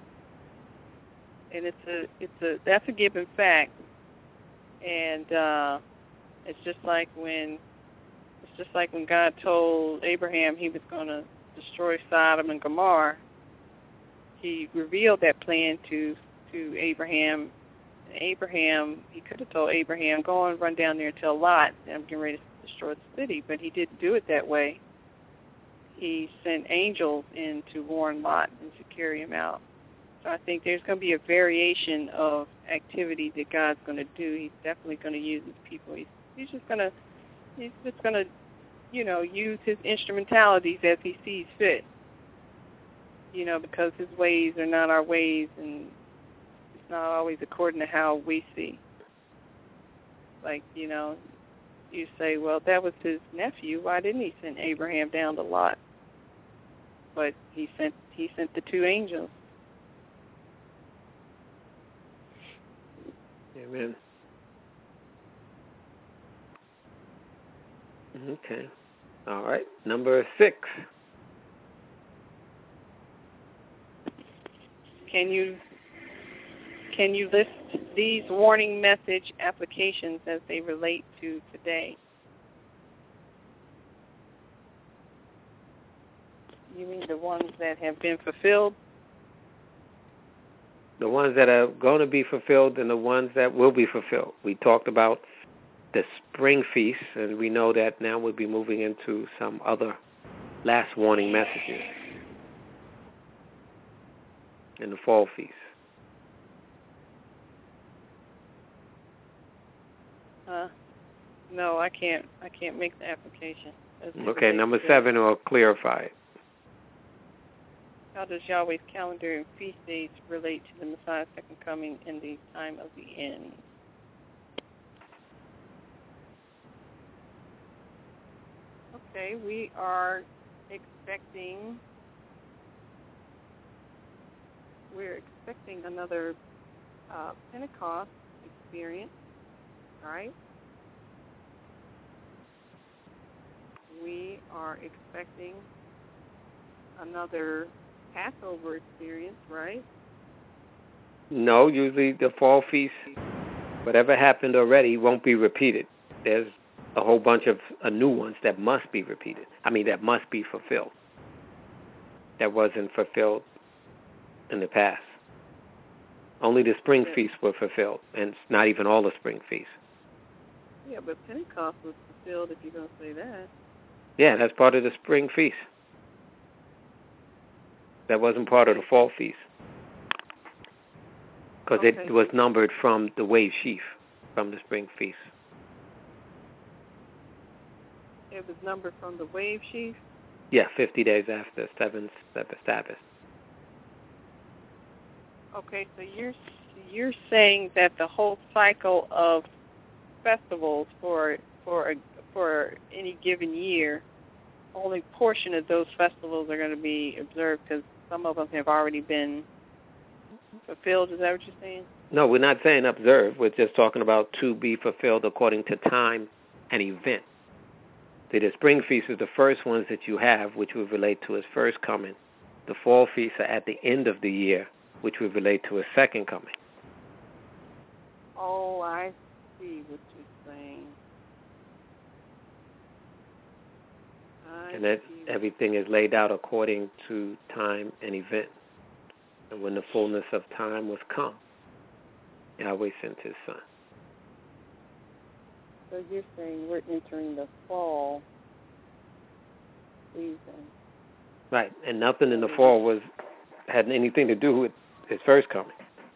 And that's a given fact. And it's just like when God told Abraham he was going to destroy Sodom and Gomorrah. He revealed that plan to Abraham. Abraham, he could have told Abraham, go and run down there and tell Lot that I'm getting ready to destroy the city, but he didn't do it that way. He sent angels in to warn Lot and to carry him out. So I think there's going to be a variation of activity that God's going to do. He's definitely going to use his people. He's just going to, you know, use his instrumentalities as he sees fit. You know, because his ways are not our ways, and it's not always according to how we see. Like, you know, you say, well, that was his nephew. Why didn't he send Abraham down to Lot? But he sent the two angels. Amen. Okay. All right. Number 6. Can you list these warning message applications as they relate to today? You mean the ones that have been fulfilled? The ones that are going to be fulfilled and the ones that will be fulfilled. We talked about the spring feast, and we know that now we'll be moving into some other last warning messages in the fall feast. No, I can't make the application. Okay, number 7 will clarify it. How does Yahweh's calendar and feast days relate to the Messiah's second coming and the time of the end? Okay, we are expecting another Pentecost experience, right? We are expecting another Passover experience, right? No, usually the fall feast, whatever happened already, won't be repeated. There's a whole bunch of new ones that must be repeated. That must be fulfilled. that wasn't fulfilled in the past. Only the spring feasts were fulfilled, and it's not even all the spring feasts. Yeah, but Pentecost was fulfilled, if you're going to say that. Yeah, that's part of the spring feast. That wasn't part of the fall feast. Because it was numbered from the wave sheaf, from the spring feast. It was numbered from the wave sheaf? Yeah, 50 days after seventh Sabbath. Okay, so you're saying that the whole cycle of festivals for any given year, only portion of those festivals are going to be observed because some of them have already been fulfilled. Is that what you're saying? No, we're not saying observe. We're just talking about to be fulfilled according to time and event. See, the spring feast is the first ones that you have, which would relate to his first coming. The fall feasts are at the end of the year, which would relate to his second coming. Oh, I see what you're saying. And that everything is laid out according to time and event. And when the fullness of time was come, Yahweh sent his son. So you're saying we're entering the fall season. Right, and nothing in the fall had anything to do with his first coming.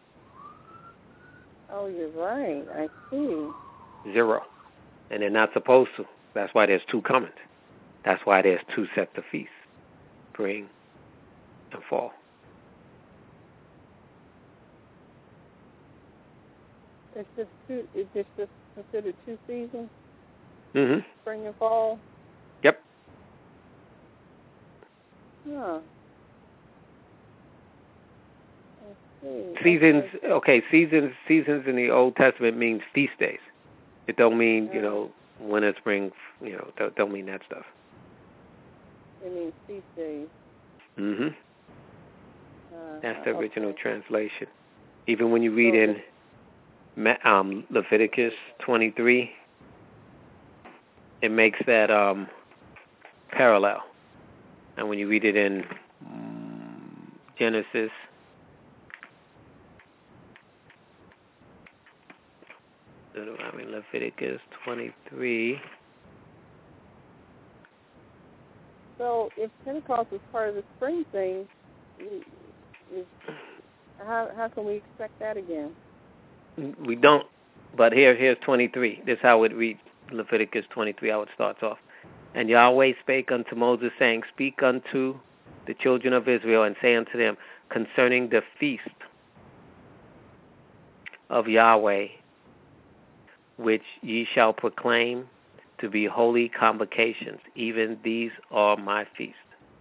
Oh, you're right. I see. Zero. And they're not supposed to. That's why there's two comings. That's why there's two sets of feasts, spring and fall. It's just considered two seasons? Mm-hmm. Spring and fall? Yep. Huh. Seasons, okay, seasons in the Old Testament means feast days. It don't mean, winter, spring, don't mean that stuff. It means feast days. Mm-hmm. That's the original translation. Even when you read in Leviticus 23, it makes that parallel. And when you read it in Genesis, Leviticus 23. So if Pentecost is part of the spring thing, how can we expect that again? We don't. But here's 23. This is how it reads. Leviticus 23, how it starts off. And Yahweh spake unto Moses, saying, Speak unto the children of Israel, and say unto them, concerning the feast of Yahweh, which ye shall proclaim to be holy convocations, even these are my feasts.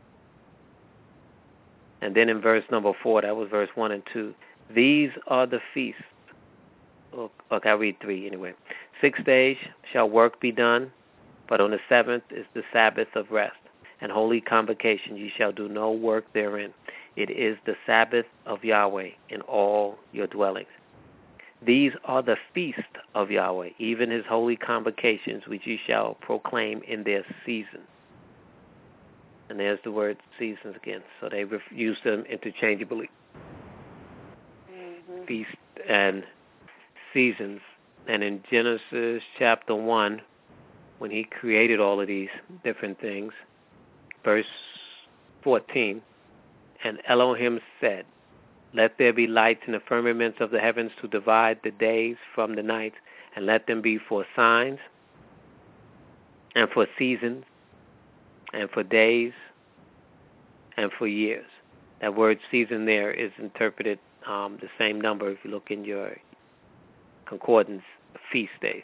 And then in verse number 4, that was verse 1 and 2, these are the feasts. Okay, I'll read 3 anyway. 6 days shall work be done, but on the 7th is the Sabbath of rest, and holy convocation. Ye shall do no work therein. It is the Sabbath of Yahweh in all your dwellings. These are the feasts of Yahweh, even his holy convocations, which ye shall proclaim in their season. And there's the word seasons again. So they use them interchangeably. Mm-hmm. Feast and seasons. And in Genesis chapter 1, when he created all of these different things, verse 14, and Elohim said, let there be lights in the firmaments of the heavens to divide the days from the nights, and let them be for signs, and for seasons, and for days, and for years. That word season there is interpreted the same number if you look in your concordance, feast days.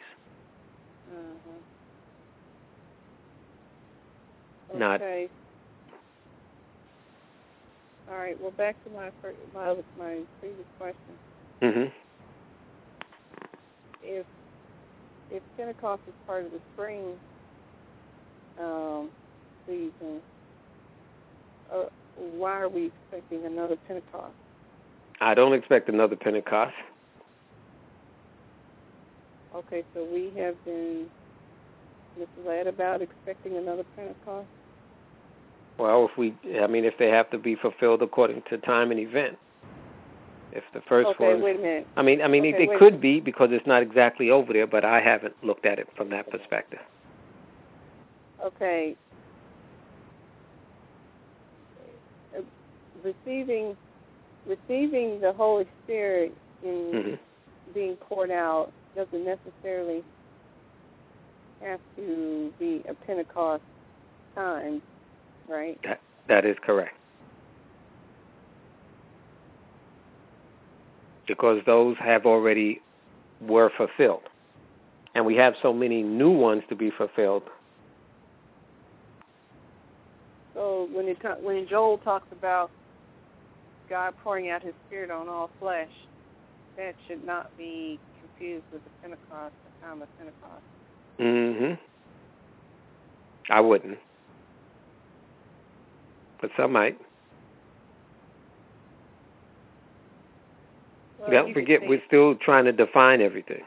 Mm-hmm. Okay. All right. Well, back to my previous question. Mm-hmm. If Pentecost is part of the spring season, why are we expecting another Pentecost? I don't expect another Pentecost. Okay, so we have been misled about expecting another Pentecost? Well, if they have to be fulfilled according to time and event. If the first one. Okay, wait a minute. It could be because it's not exactly over there, but I haven't looked at it from that perspective. Okay. Receiving the Holy Spirit in being poured out doesn't necessarily have to be a Pentecost time, right? That is correct. Because those have already were fulfilled. And we have so many new ones to be fulfilled. So when Joel talks about God pouring out his Spirit on all flesh, that should not be confused with the Pentecost, the time of Pentecost. I wouldn't. But some might. Well, don't forget, we're still trying to define everything.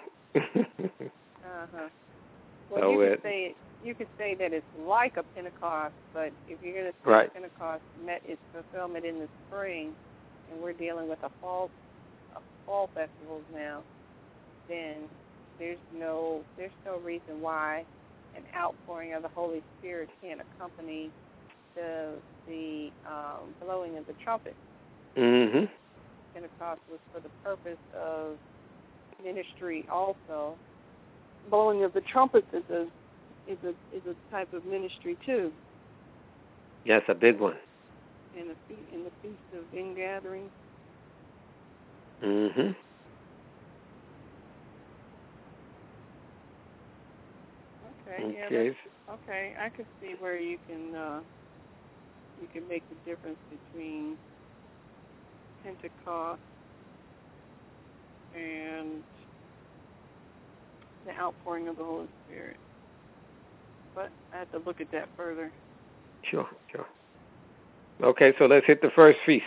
Well, you could say that it's like a Pentecost, but if you're going to say Pentecost met its fulfillment in the spring, and we're dealing with a fall festivals now, then there's no reason why an outpouring of the Holy Spirit can't accompany the blowing of the trumpet. Pentecost was for the purpose of ministry also. Blowing of the trumpets is a type of ministry too. Yes, a big one. In the Feast of Ingathering. Okay, I could see where you can make the difference between Pentecost and the outpouring of the Holy Spirit. But I have to look at that further. Sure. Okay, so let's hit the first feast.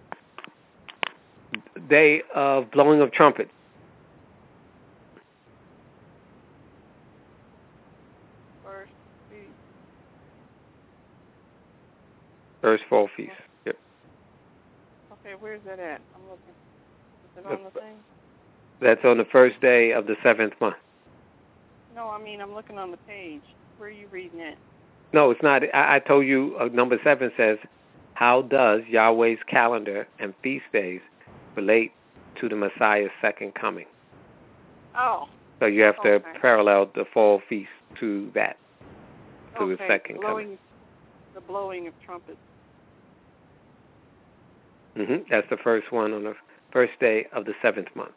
Day of blowing of trumpets. First feast. First fall feast. Yep. Okay, where's that at? I'm looking. Is it on the thing? That's on the first day of the 7th month. No, I'm looking on the page. Where are you reading it? No, it's not. I told you number 7 says, how does Yahweh's calendar and feast days relate to the Messiah's second coming? Oh. So you have to parallel the fall feast to that, to the second coming. The blowing of trumpets. That's the first one on the first day of the 7th month.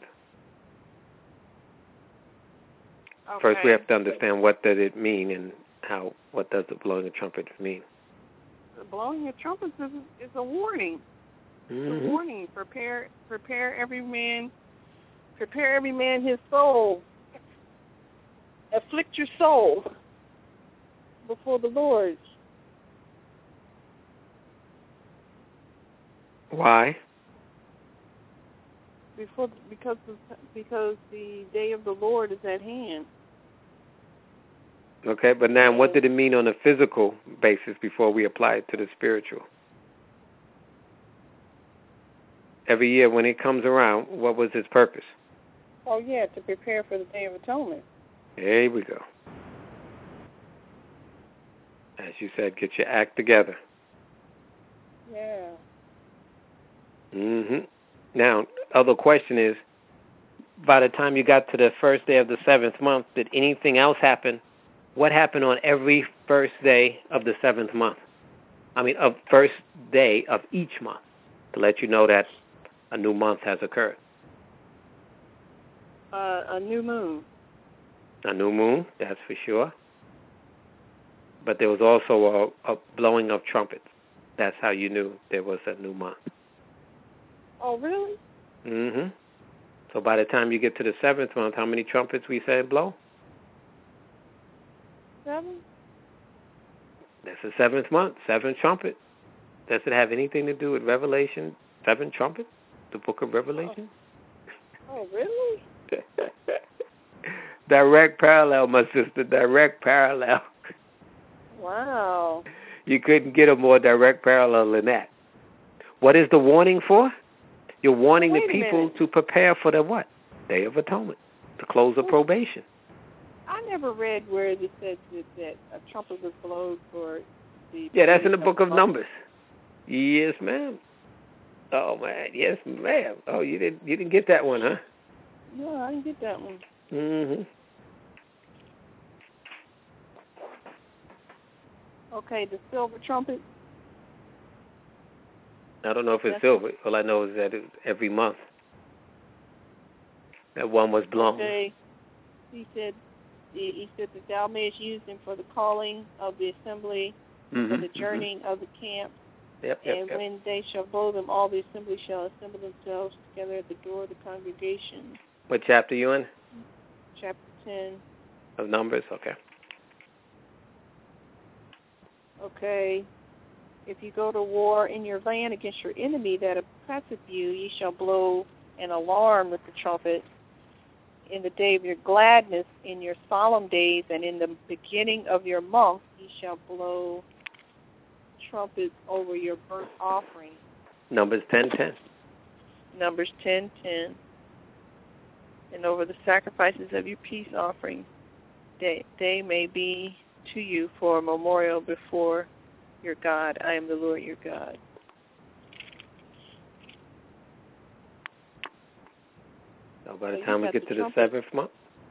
Okay. First, we have to understand what does it mean and what does the blowing of trumpets mean. The blowing of trumpets is a warning. It's a warning. Prepare every man his soul. Afflict your soul before the Lord. Why? Because the day of the Lord is at hand. Okay, but now what did it mean on a physical basis before we apply it to the spiritual? Every year when it comes around, what was its purpose? Oh, yeah, to prepare for the Day of Atonement. There we go. As you said, get your act together. Yeah. Now, other question is, by the time you got to the first day of the 7th month, did anything else happen? What happened on every first day of the 7th month? Of first day of each month, to let you know that a new month has occurred. A new moon. A new moon, that's for sure. But there was also a blowing of trumpets. That's how you knew there was a new month. Oh, really? So by the time you get to the 7th month, how many trumpets we said blow? 7? That's the 7th month, 7 trumpets. Does it have anything to do with Revelation? 7 trumpets? The book of Revelation? Oh, really? Direct parallel, my sister. Direct parallel. Wow. You couldn't get a more direct parallel than that. What is the warning for? You're warning the people to prepare for the what? Day of Atonement, to close of probation. I never read where it said that a trumpet was blown for the... Yeah, that's in the book of Numbers. Yes, ma'am. Oh, man. Yes, ma'am. Oh, you didn't get that one, huh? No, I didn't get that one. Mm-hmm. Okay, the silver trumpet. I don't know if it's silver. All I know is that it's every month that one was blown. Okay. He said that thou mayest use them for the calling of the assembly, for the journeying of the camp. Yep. When they shall blow them, all the assembly shall assemble themselves together at the door of the congregation. What chapter you in? Chapter 10. Of Numbers, okay. Okay. If you go to war in your land against your enemy that oppresseth you, ye shall blow an alarm with the trumpet. In the day of your gladness, in your solemn days, and in the beginning of your month, ye shall blow trumpets over your burnt offering. Numbers 10:10. Numbers 10:10. And over the sacrifices of your peace offering, they may be to you for a memorial before your God. I am the Lord your God. So by the time we get to the seventh month,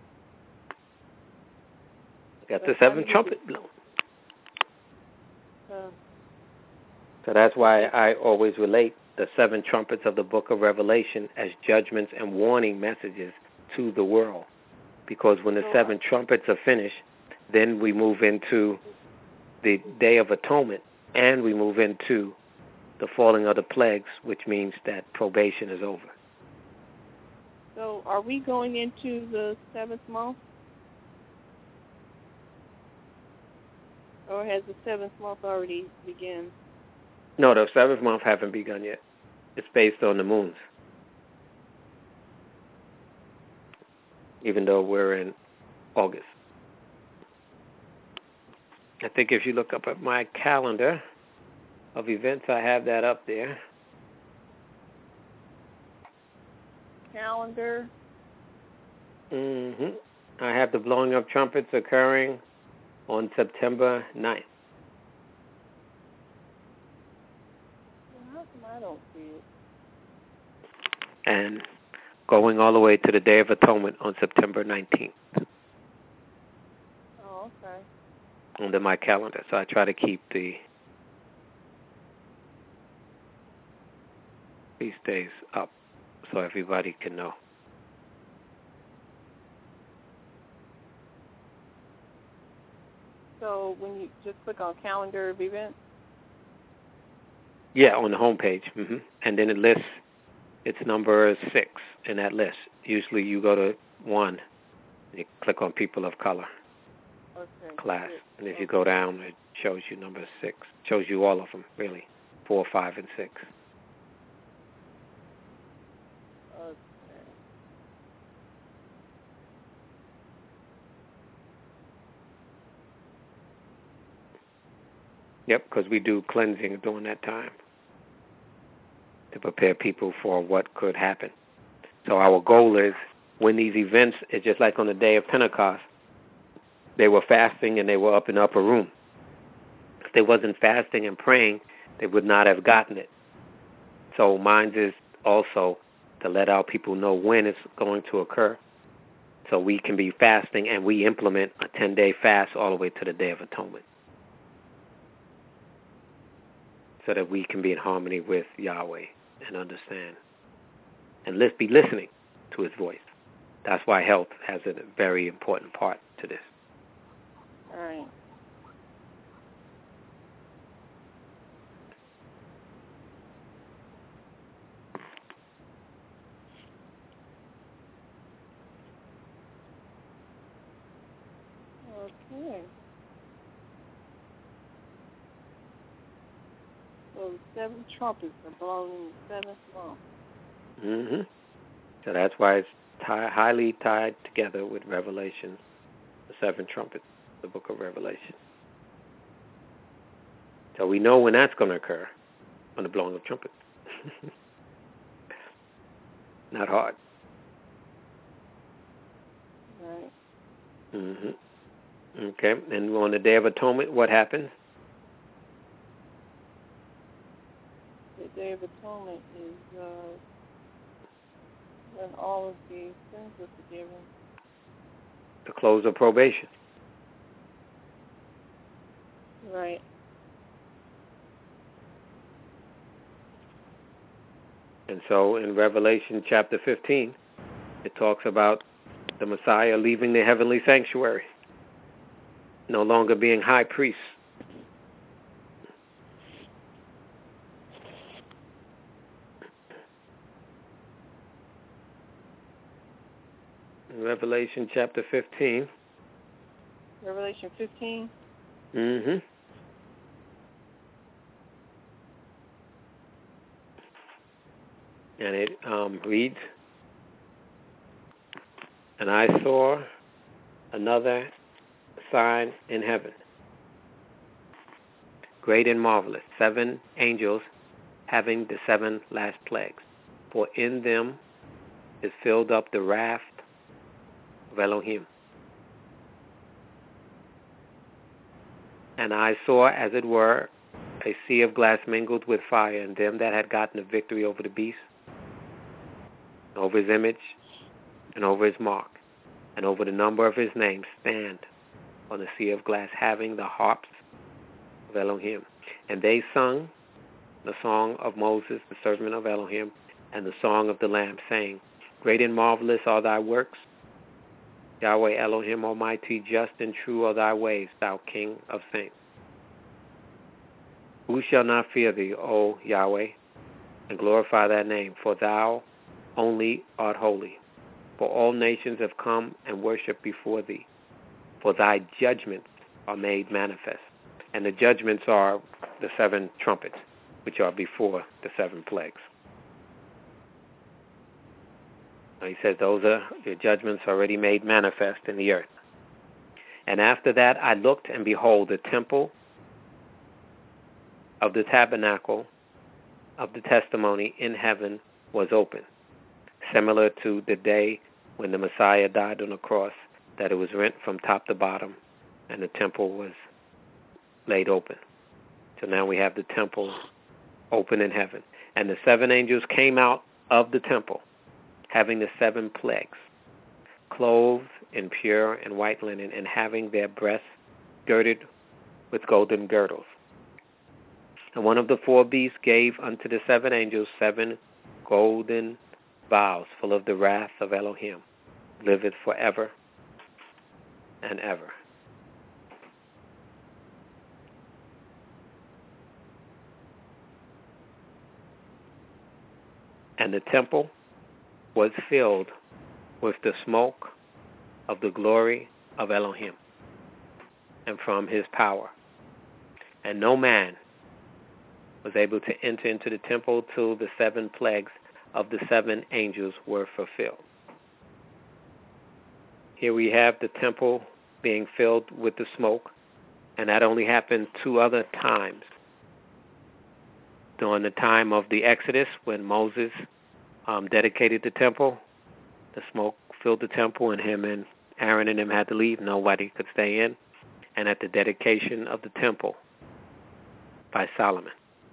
we got the seventh trumpet blown. So that's why I always relate the seven trumpets of the book of Revelation as judgments and warning messages to the world. Because when the seven trumpets are finished, then we move into the Day of Atonement, and we move into the falling of the plagues, which means that probation is over. So are we going into the seventh month? Or has the seventh month already begun? No, the seventh month haven't begun yet. It's based on the moons. Even though we're in August. I think if you look up at my calendar of events, I have that up there. Calendar? Mm-hmm. I have the blowing of trumpets occurring on September 9th. How come I don't see it? And going all the way to the Day of Atonement on September 19th. Oh, okay. Under my calendar. So I try to keep the feast days up so everybody can know. So when you just click on calendar of events? Yeah, on the home page. Mm-hmm. And then it lists, it's number 6 in that list. Usually you go to 1 and you click on people of color. Okay. Class. And if you go down, it shows you number 6. Shows you all of them, really. 4, 5, and 6. Okay. Yep, because we do cleansing during that time to prepare people for what could happen. So our goal is, when these events, it's just like on the day of Pentecost, they were fasting and they were up in the upper room. If they wasn't fasting and praying, they would not have gotten it. So mine is also to let our people know when it's going to occur, so we can be fasting and we implement a 10-day fast all the way to the Day of Atonement, so that we can be in harmony with Yahweh and understand and be listening to his voice. That's why health has a very important part to this. All right. Okay. So 7 trumpets are blown in the 7th month. Mm-hmm. So that's why it's highly tied together with Revelation, the 7 trumpets, the book of Revelation. So we know when that's going to occur, on the blowing of trumpets. Not hard. Right. Mm-hmm. Okay. And on the Day of Atonement, what happens? The Day of Atonement is when all of the sins are forgiven. The close of probation. Right. And so in Revelation chapter 15, it talks about the Messiah leaving the heavenly sanctuary, no longer being high priest. In Revelation chapter 15. Revelation 15. Mm-hmm. And it reads, "And I saw another sign in heaven, great and marvelous, 7 angels having the 7 last plagues. For in them is filled up the wrath of Elohim. And I saw, as it were, a sea of glass mingled with fire, and them that had gotten the victory over the beast, over his image, and over his mark, and over the number of his name, stand on the sea of glass, having the harps of Elohim. And they sung the song of Moses, the servant of Elohim, and the song of the Lamb, saying, Great and marvelous are thy works, Yahweh Elohim Almighty, just and true are thy ways, thou King of saints. Who shall not fear thee, O Yahweh, and glorify thy name? For thou only art holy. For all nations have come and worshipped before thee. For thy judgments are made manifest. And the judgments are the 7 trumpets, which are before the 7 plagues. Now he says those are the judgments already made manifest in the earth. And after that I looked, and behold, the temple of the tabernacle of the testimony in heaven was open, similar to the day when the Messiah died on the cross, that it was rent from top to bottom, and the temple was laid open. So now we have the temple open in heaven. And the 7 angels came out of the temple, having the 7 plagues, clothed in pure and white linen, and having their breasts girded with golden girdles. And one of the 4 beasts gave unto the 7 angels 7 golden vials, full of the wrath of Elohim, liveth forever and ever. And the temple was filled with the smoke of the glory of Elohim, and from his power. And no man was able to enter into the temple till the 7 plagues of the 7 angels were fulfilled. Here we have the temple being filled with the smoke, and that only happened 2 other times. During the time of the Exodus, when Moses dedicated the temple, the smoke filled the temple, and him and Aaron and them had to leave. Nobody could stay in. And at the dedication of the temple by Solomon,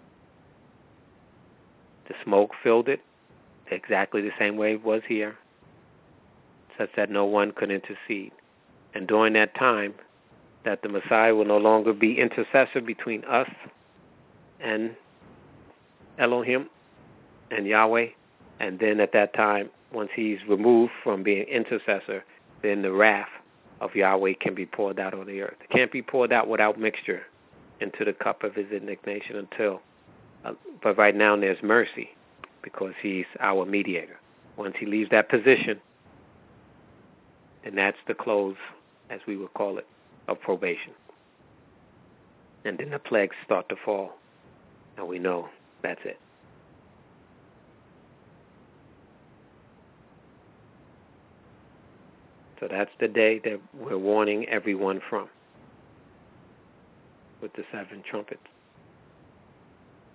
the smoke filled it exactly the same way it was here, such that no one could intercede. And during that time, that the Messiah will no longer be intercessor between us and Elohim and Yahweh. And then at that time, once he's removed from being intercessor, then the wrath of Yahweh can be poured out on the earth. It can't be poured out without mixture into the cup of his indignation until, but right now there's mercy because he's our mediator. Once he leaves that position, then that's the close, as we would call it, of probation. And then the plagues start to fall, and we know that's it. So that's the day that we're warning everyone from, with the 7 trumpets.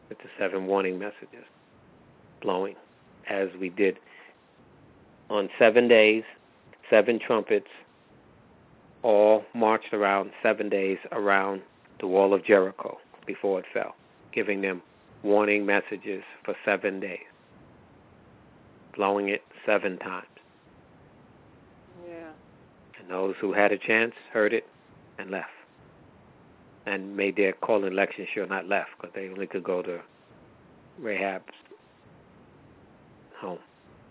with the 7 warning messages blowing, as we did on 7 days, 7 trumpets, all marched around 7 days around the wall of Jericho before it fell, giving them warning messages for 7 days, blowing it 7 times. Yeah. And those who had a chance heard it and left, and made their call and election sure not left, because they only could go to Rahab's home.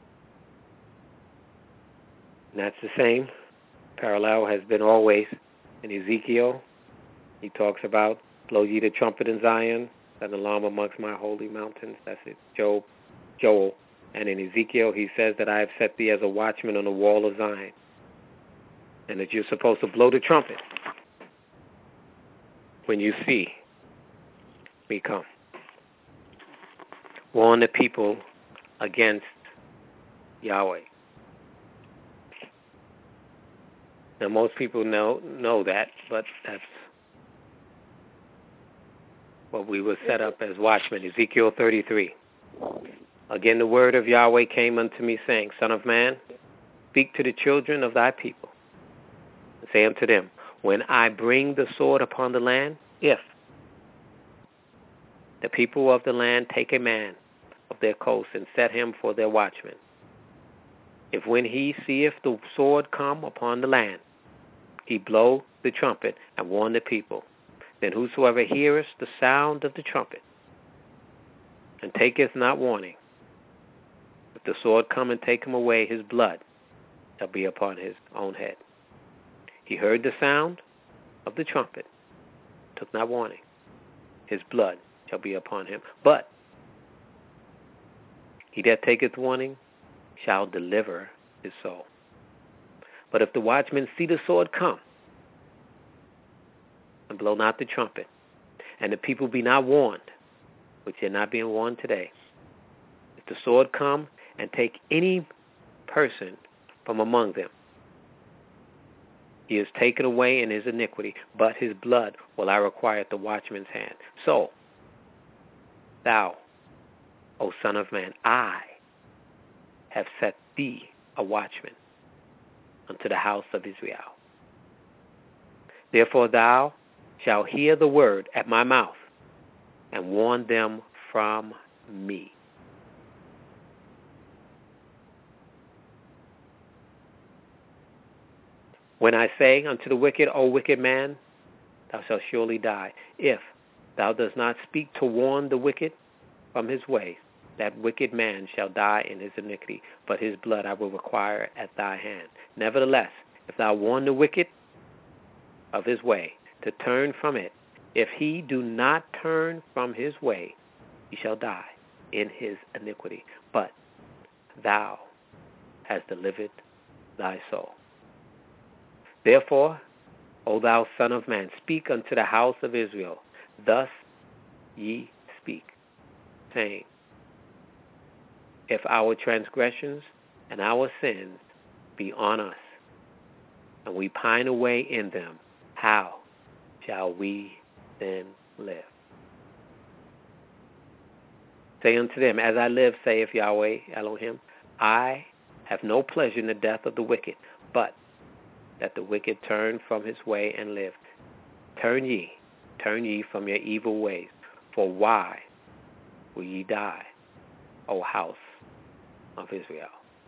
And that's the same parallel has been always in Ezekiel. He talks about, blow ye the trumpet in Zion, set an alarm amongst my holy mountains. That's it, Joel. And in Ezekiel, he says that I have set thee as a watchman on the wall of Zion, and that you're supposed to blow the trumpet when you see me come. Warn the people against Yahweh. Now, most people know that, but that's what we were set up as watchmen. Ezekiel 33. Again, the word of Yahweh came unto me, saying, Son of man, speak to the children of thy people, and say unto them, when I bring the sword upon the land, if the people of the land take a man of their coast and set him for their watchman, if when he seeth the sword come upon the land, he blow the trumpet and warn the people, then whosoever heareth the sound of the trumpet and taketh not warning, if the sword come and take him away, his blood shall be upon his own head. He heard the sound of the trumpet, took not warning, his blood shall be upon him. But he that taketh warning shall deliver his soul. But if the watchman see the sword come, and blow not the trumpet, and the people be not warned, which they're not being warned today, if the sword come and take any person from among them, he is taken away in his iniquity, but his blood will I require at the watchman's hand. So, thou, O Son of Man, I have set thee a watchman unto the house of Israel. Therefore thou shalt hear the word at my mouth, and warn them from me. When I say unto the wicked, O wicked man, thou shalt surely die, if thou dost not speak to warn the wicked from his way, that wicked man shall die in his iniquity, but his blood I will require at thy hand. Nevertheless, if thou warn the wicked of his way, to turn from it, if he do not turn from his way, he shall die in his iniquity, but thou hast delivered thy soul. Therefore, O thou Son of Man, speak unto the house of Israel, thus ye speak, saying, if our transgressions and our sins be on us, and we pine away in them, how shall we then live? Say unto them, as I live, saith Yahweh Elohim, I have no pleasure in the death of the wicked, but that the wicked turn from his way and live. Turn ye from your evil ways, for why will ye die, O house of Israel?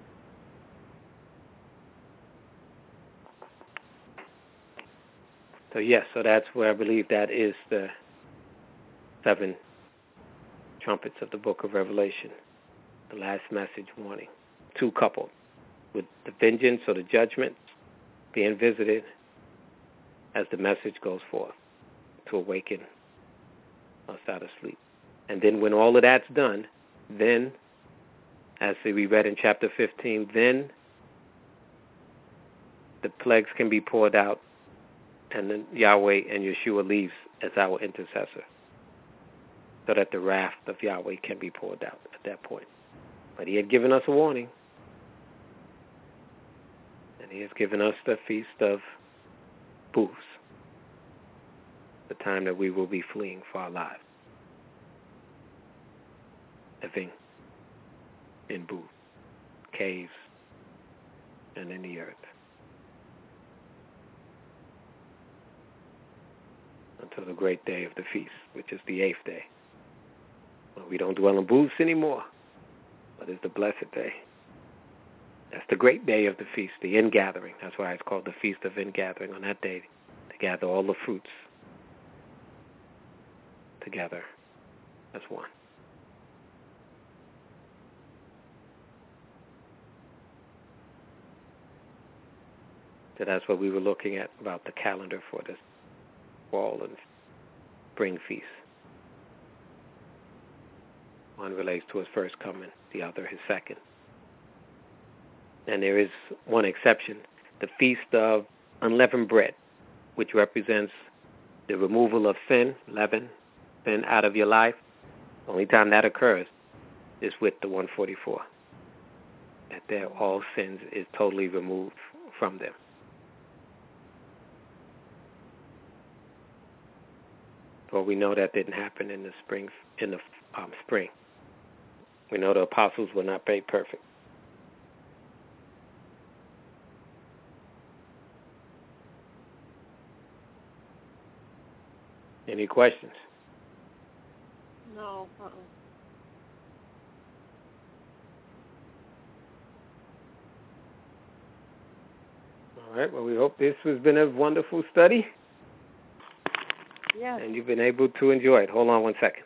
So that's where I believe that is the 7 trumpets of the book of Revelation, the last message warning, 2 coupled with the vengeance or the judgment being visited as the message goes forth to awaken us out of sleep. And then when all of that's done, then, as we read in chapter 15, then the plagues can be poured out, and then Yahweh and Yeshua leaves as our intercessor, so that the wrath of Yahweh can be poured out at that point. But he had given us a warning, and he has given us the feast of booths, the time that we will be fleeing for our lives. living in booths, caves, and in the earth. Until the great day of the feast, which is the 8th day. Well, we don't dwell in booths anymore, but it's the blessed day. That's the great day of the feast, the ingathering. That's why it's called the Feast of Ingathering. On that day, to gather all the fruits together as one. So that's what we were looking at about the calendar for this fall and spring feast. One relates to his first coming, the other his second. And there is one exception, the Feast of Unleavened Bread, which represents the removal of sin, leaven, sin out of your life. The only time that occurs is with the 144, that all sins is totally removed from them. Well, we know that didn't happen in the spring. Spring. We know the apostles were not made perfect. Any questions? No. All right. Well, we hope this has been a wonderful study. Yes. And you've been able to enjoy it. Hold on one second.